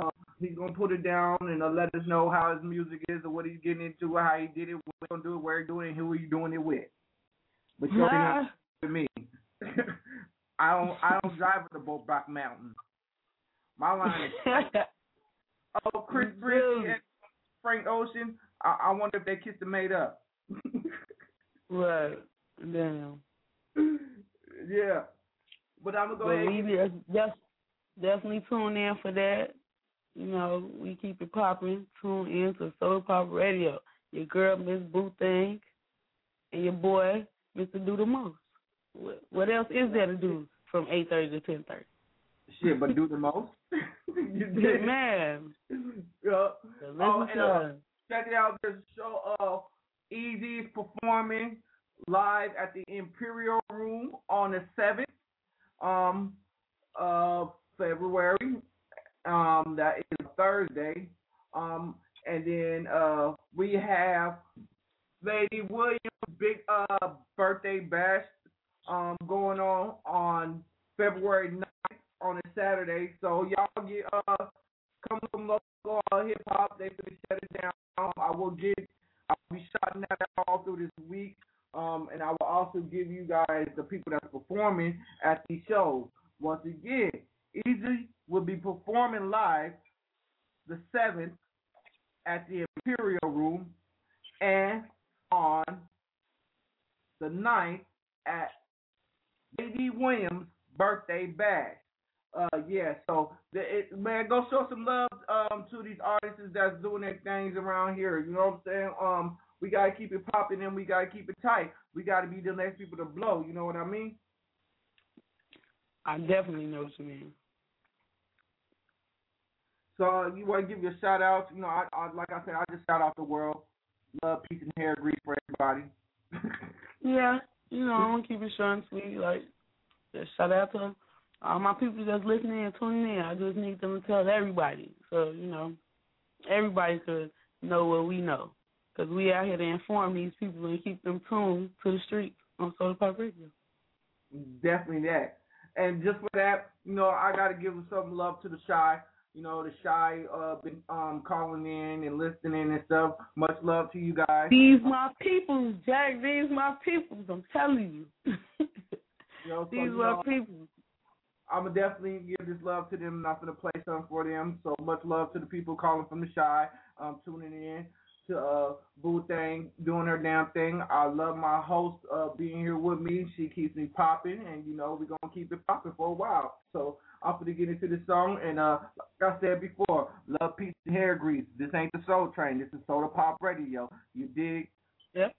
he's gonna put it down and uh, let us know how his music is or what he's getting into, or how he did it, what he's gonna do it, where he's doing it, and who he's doing it with. But you're not with me. I don't I don't drive at the Boat Rock Mountain. My line is oh, Chris Bridges and Frank Ocean. I, I wonder if they kissed and made up. Right. Damn. Yeah. But I'm gonna go well, ahead. We just, just definitely tune in for that. You know, we keep it popping. Tune in to Soul Pop Radio. Your girl, Miss Boo Thing, and your boy, Mister Do the Most. What, what else is there to do from eight thirty to ten thirty? Shit, but do the most. Good man. Yeah. So oh, and, uh, check it out. There's a show of Easy's performing live at the Imperial Room on the seventh um, of February. Um, that is Thursday. Um, and then uh, we have Lady Williams' big uh, birthday bash um, going on on February ninth on a Saturday. So y'all get uh, come from local uh, hip hop. They finna shut it down. I will get. I'll be shouting that out all through this week. Um, and I will also give you guys the people that's performing at these shows. Once again, Easy will be performing live the seventh at the Imperial Room and on the ninth at Lady Williams' birthday bash. Uh, yeah, so the, it, man, go show some love um, to these artists that's doing their things around here. You know what I'm saying? Um, we gotta keep it popping and we gotta keep it tight. We gotta be the next people to blow. You know what I mean? I definitely know what you mean. So uh, you want to give you a shout out? You know, I, I like I said, I just shout out the world. Love, peace, and hair grease for everybody. Yeah, you know, I'm gonna keep it short and sweet. Like, just shout out to all my people that's listening and tuning in. I just need them to tell everybody, so you know, everybody could know what we know, because we out here to inform these people and keep them tuned to the streets on Soul Pop Radio. Definitely that. And just for that, you know, I got to give some love to the Shy. You know, the Shy uh, been um, calling in and listening and stuff. Much love to you guys. These my peoples, Jack. These my peoples. I'm telling you. You know, so, These you my know, peoples. I'm going to definitely give this love to them. I'm not going to play something for them. So much love to the people calling from the Shy, um, tuning in. To uh, Boo Thing doing her damn thing. I love my host uh, being here with me. She keeps me popping, and you know we're gonna keep it popping for a while. So I'm gonna get into this song, and uh, like I said before, love, peace, and hair grease. This ain't the Soul Train. This is Soda Pop Radio. You dig? Yep.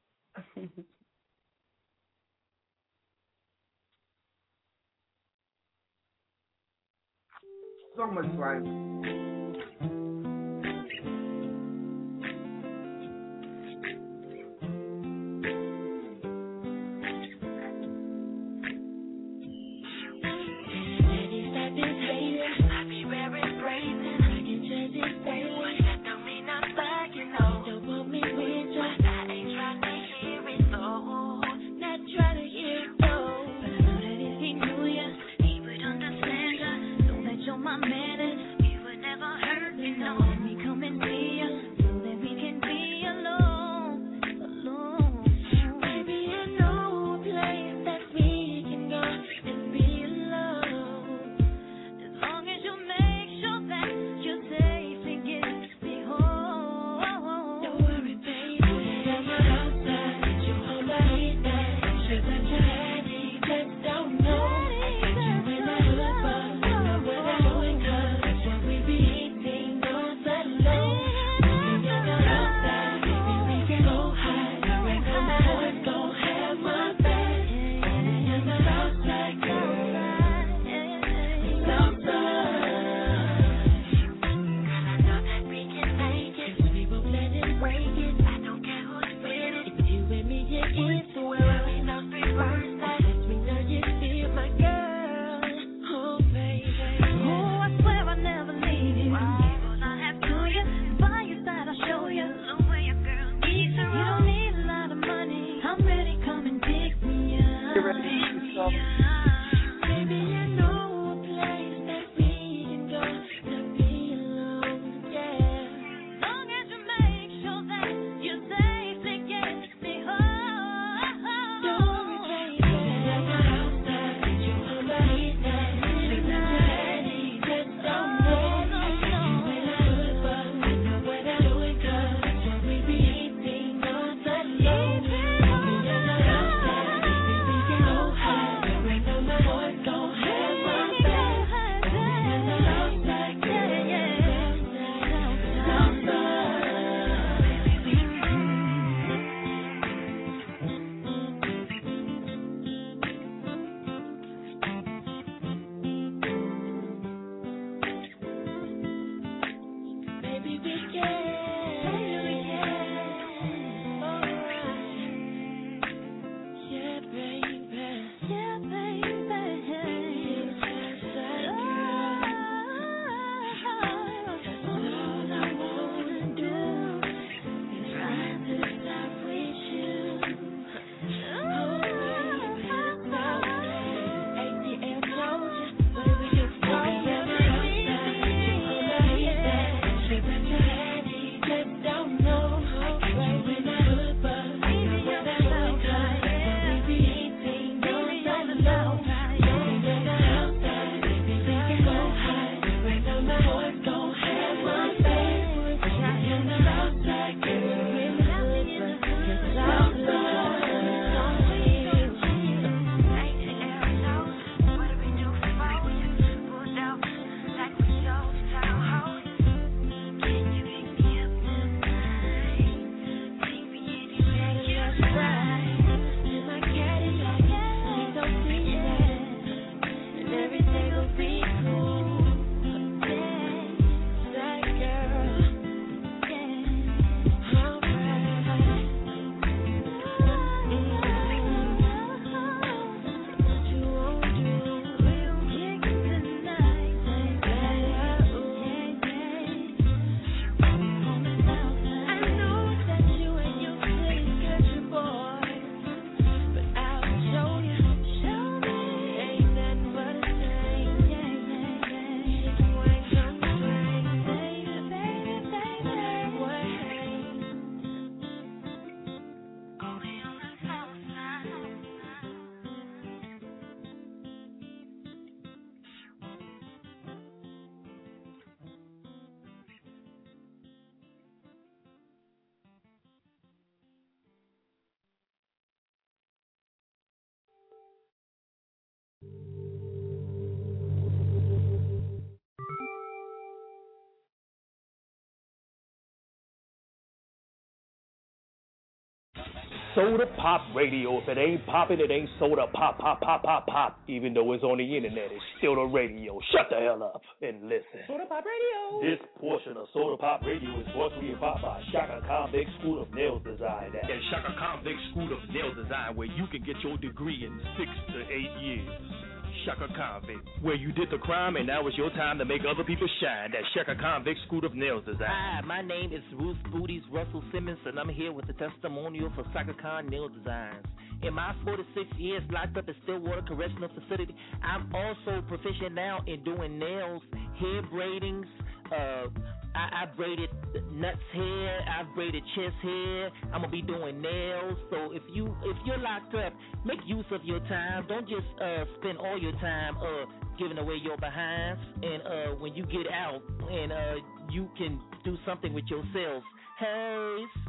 So much life. My man, and we would Baby, we can. Baby, we can. Alright. Yeah, baby. Yeah, baby. You just like girl. 'Cause all I wanna do is ride to the top with you. Oh, baby, A T L told you, where we just go. Soda Pop Radio. If it ain't popping, it ain't soda pop, pop, pop, pop, pop. Even though it's on the internet, it's still the radio. Shut the hell up and listen. Soda Pop Radio. This portion of Soda Pop Radio is brought to you by Shaka Convict School of Nail Design. At Shaka Convict School of Nail Design, where you can get your degree in six to eight years. Shaka Convict, where you did the crime and now it's your time to make other people shine. That's Shaka Convict School of Nail Design. Hi, my name is Ruth Booties Russell Simmons, and I'm here with a testimonial for ShakaCon Nail Designs. In my forty-six years locked up in Stillwater Correctional Facility, I'm also proficient now in doing nails, hair braidings. Uh, I, I braided nuts hair, I braided chest hair. I'm gonna be doing nails. So if you if you're locked up, make use of your time. Don't just uh, spend all your time uh, giving away your behinds. And uh, when you get out, and uh, you can do something with yourself. Hey.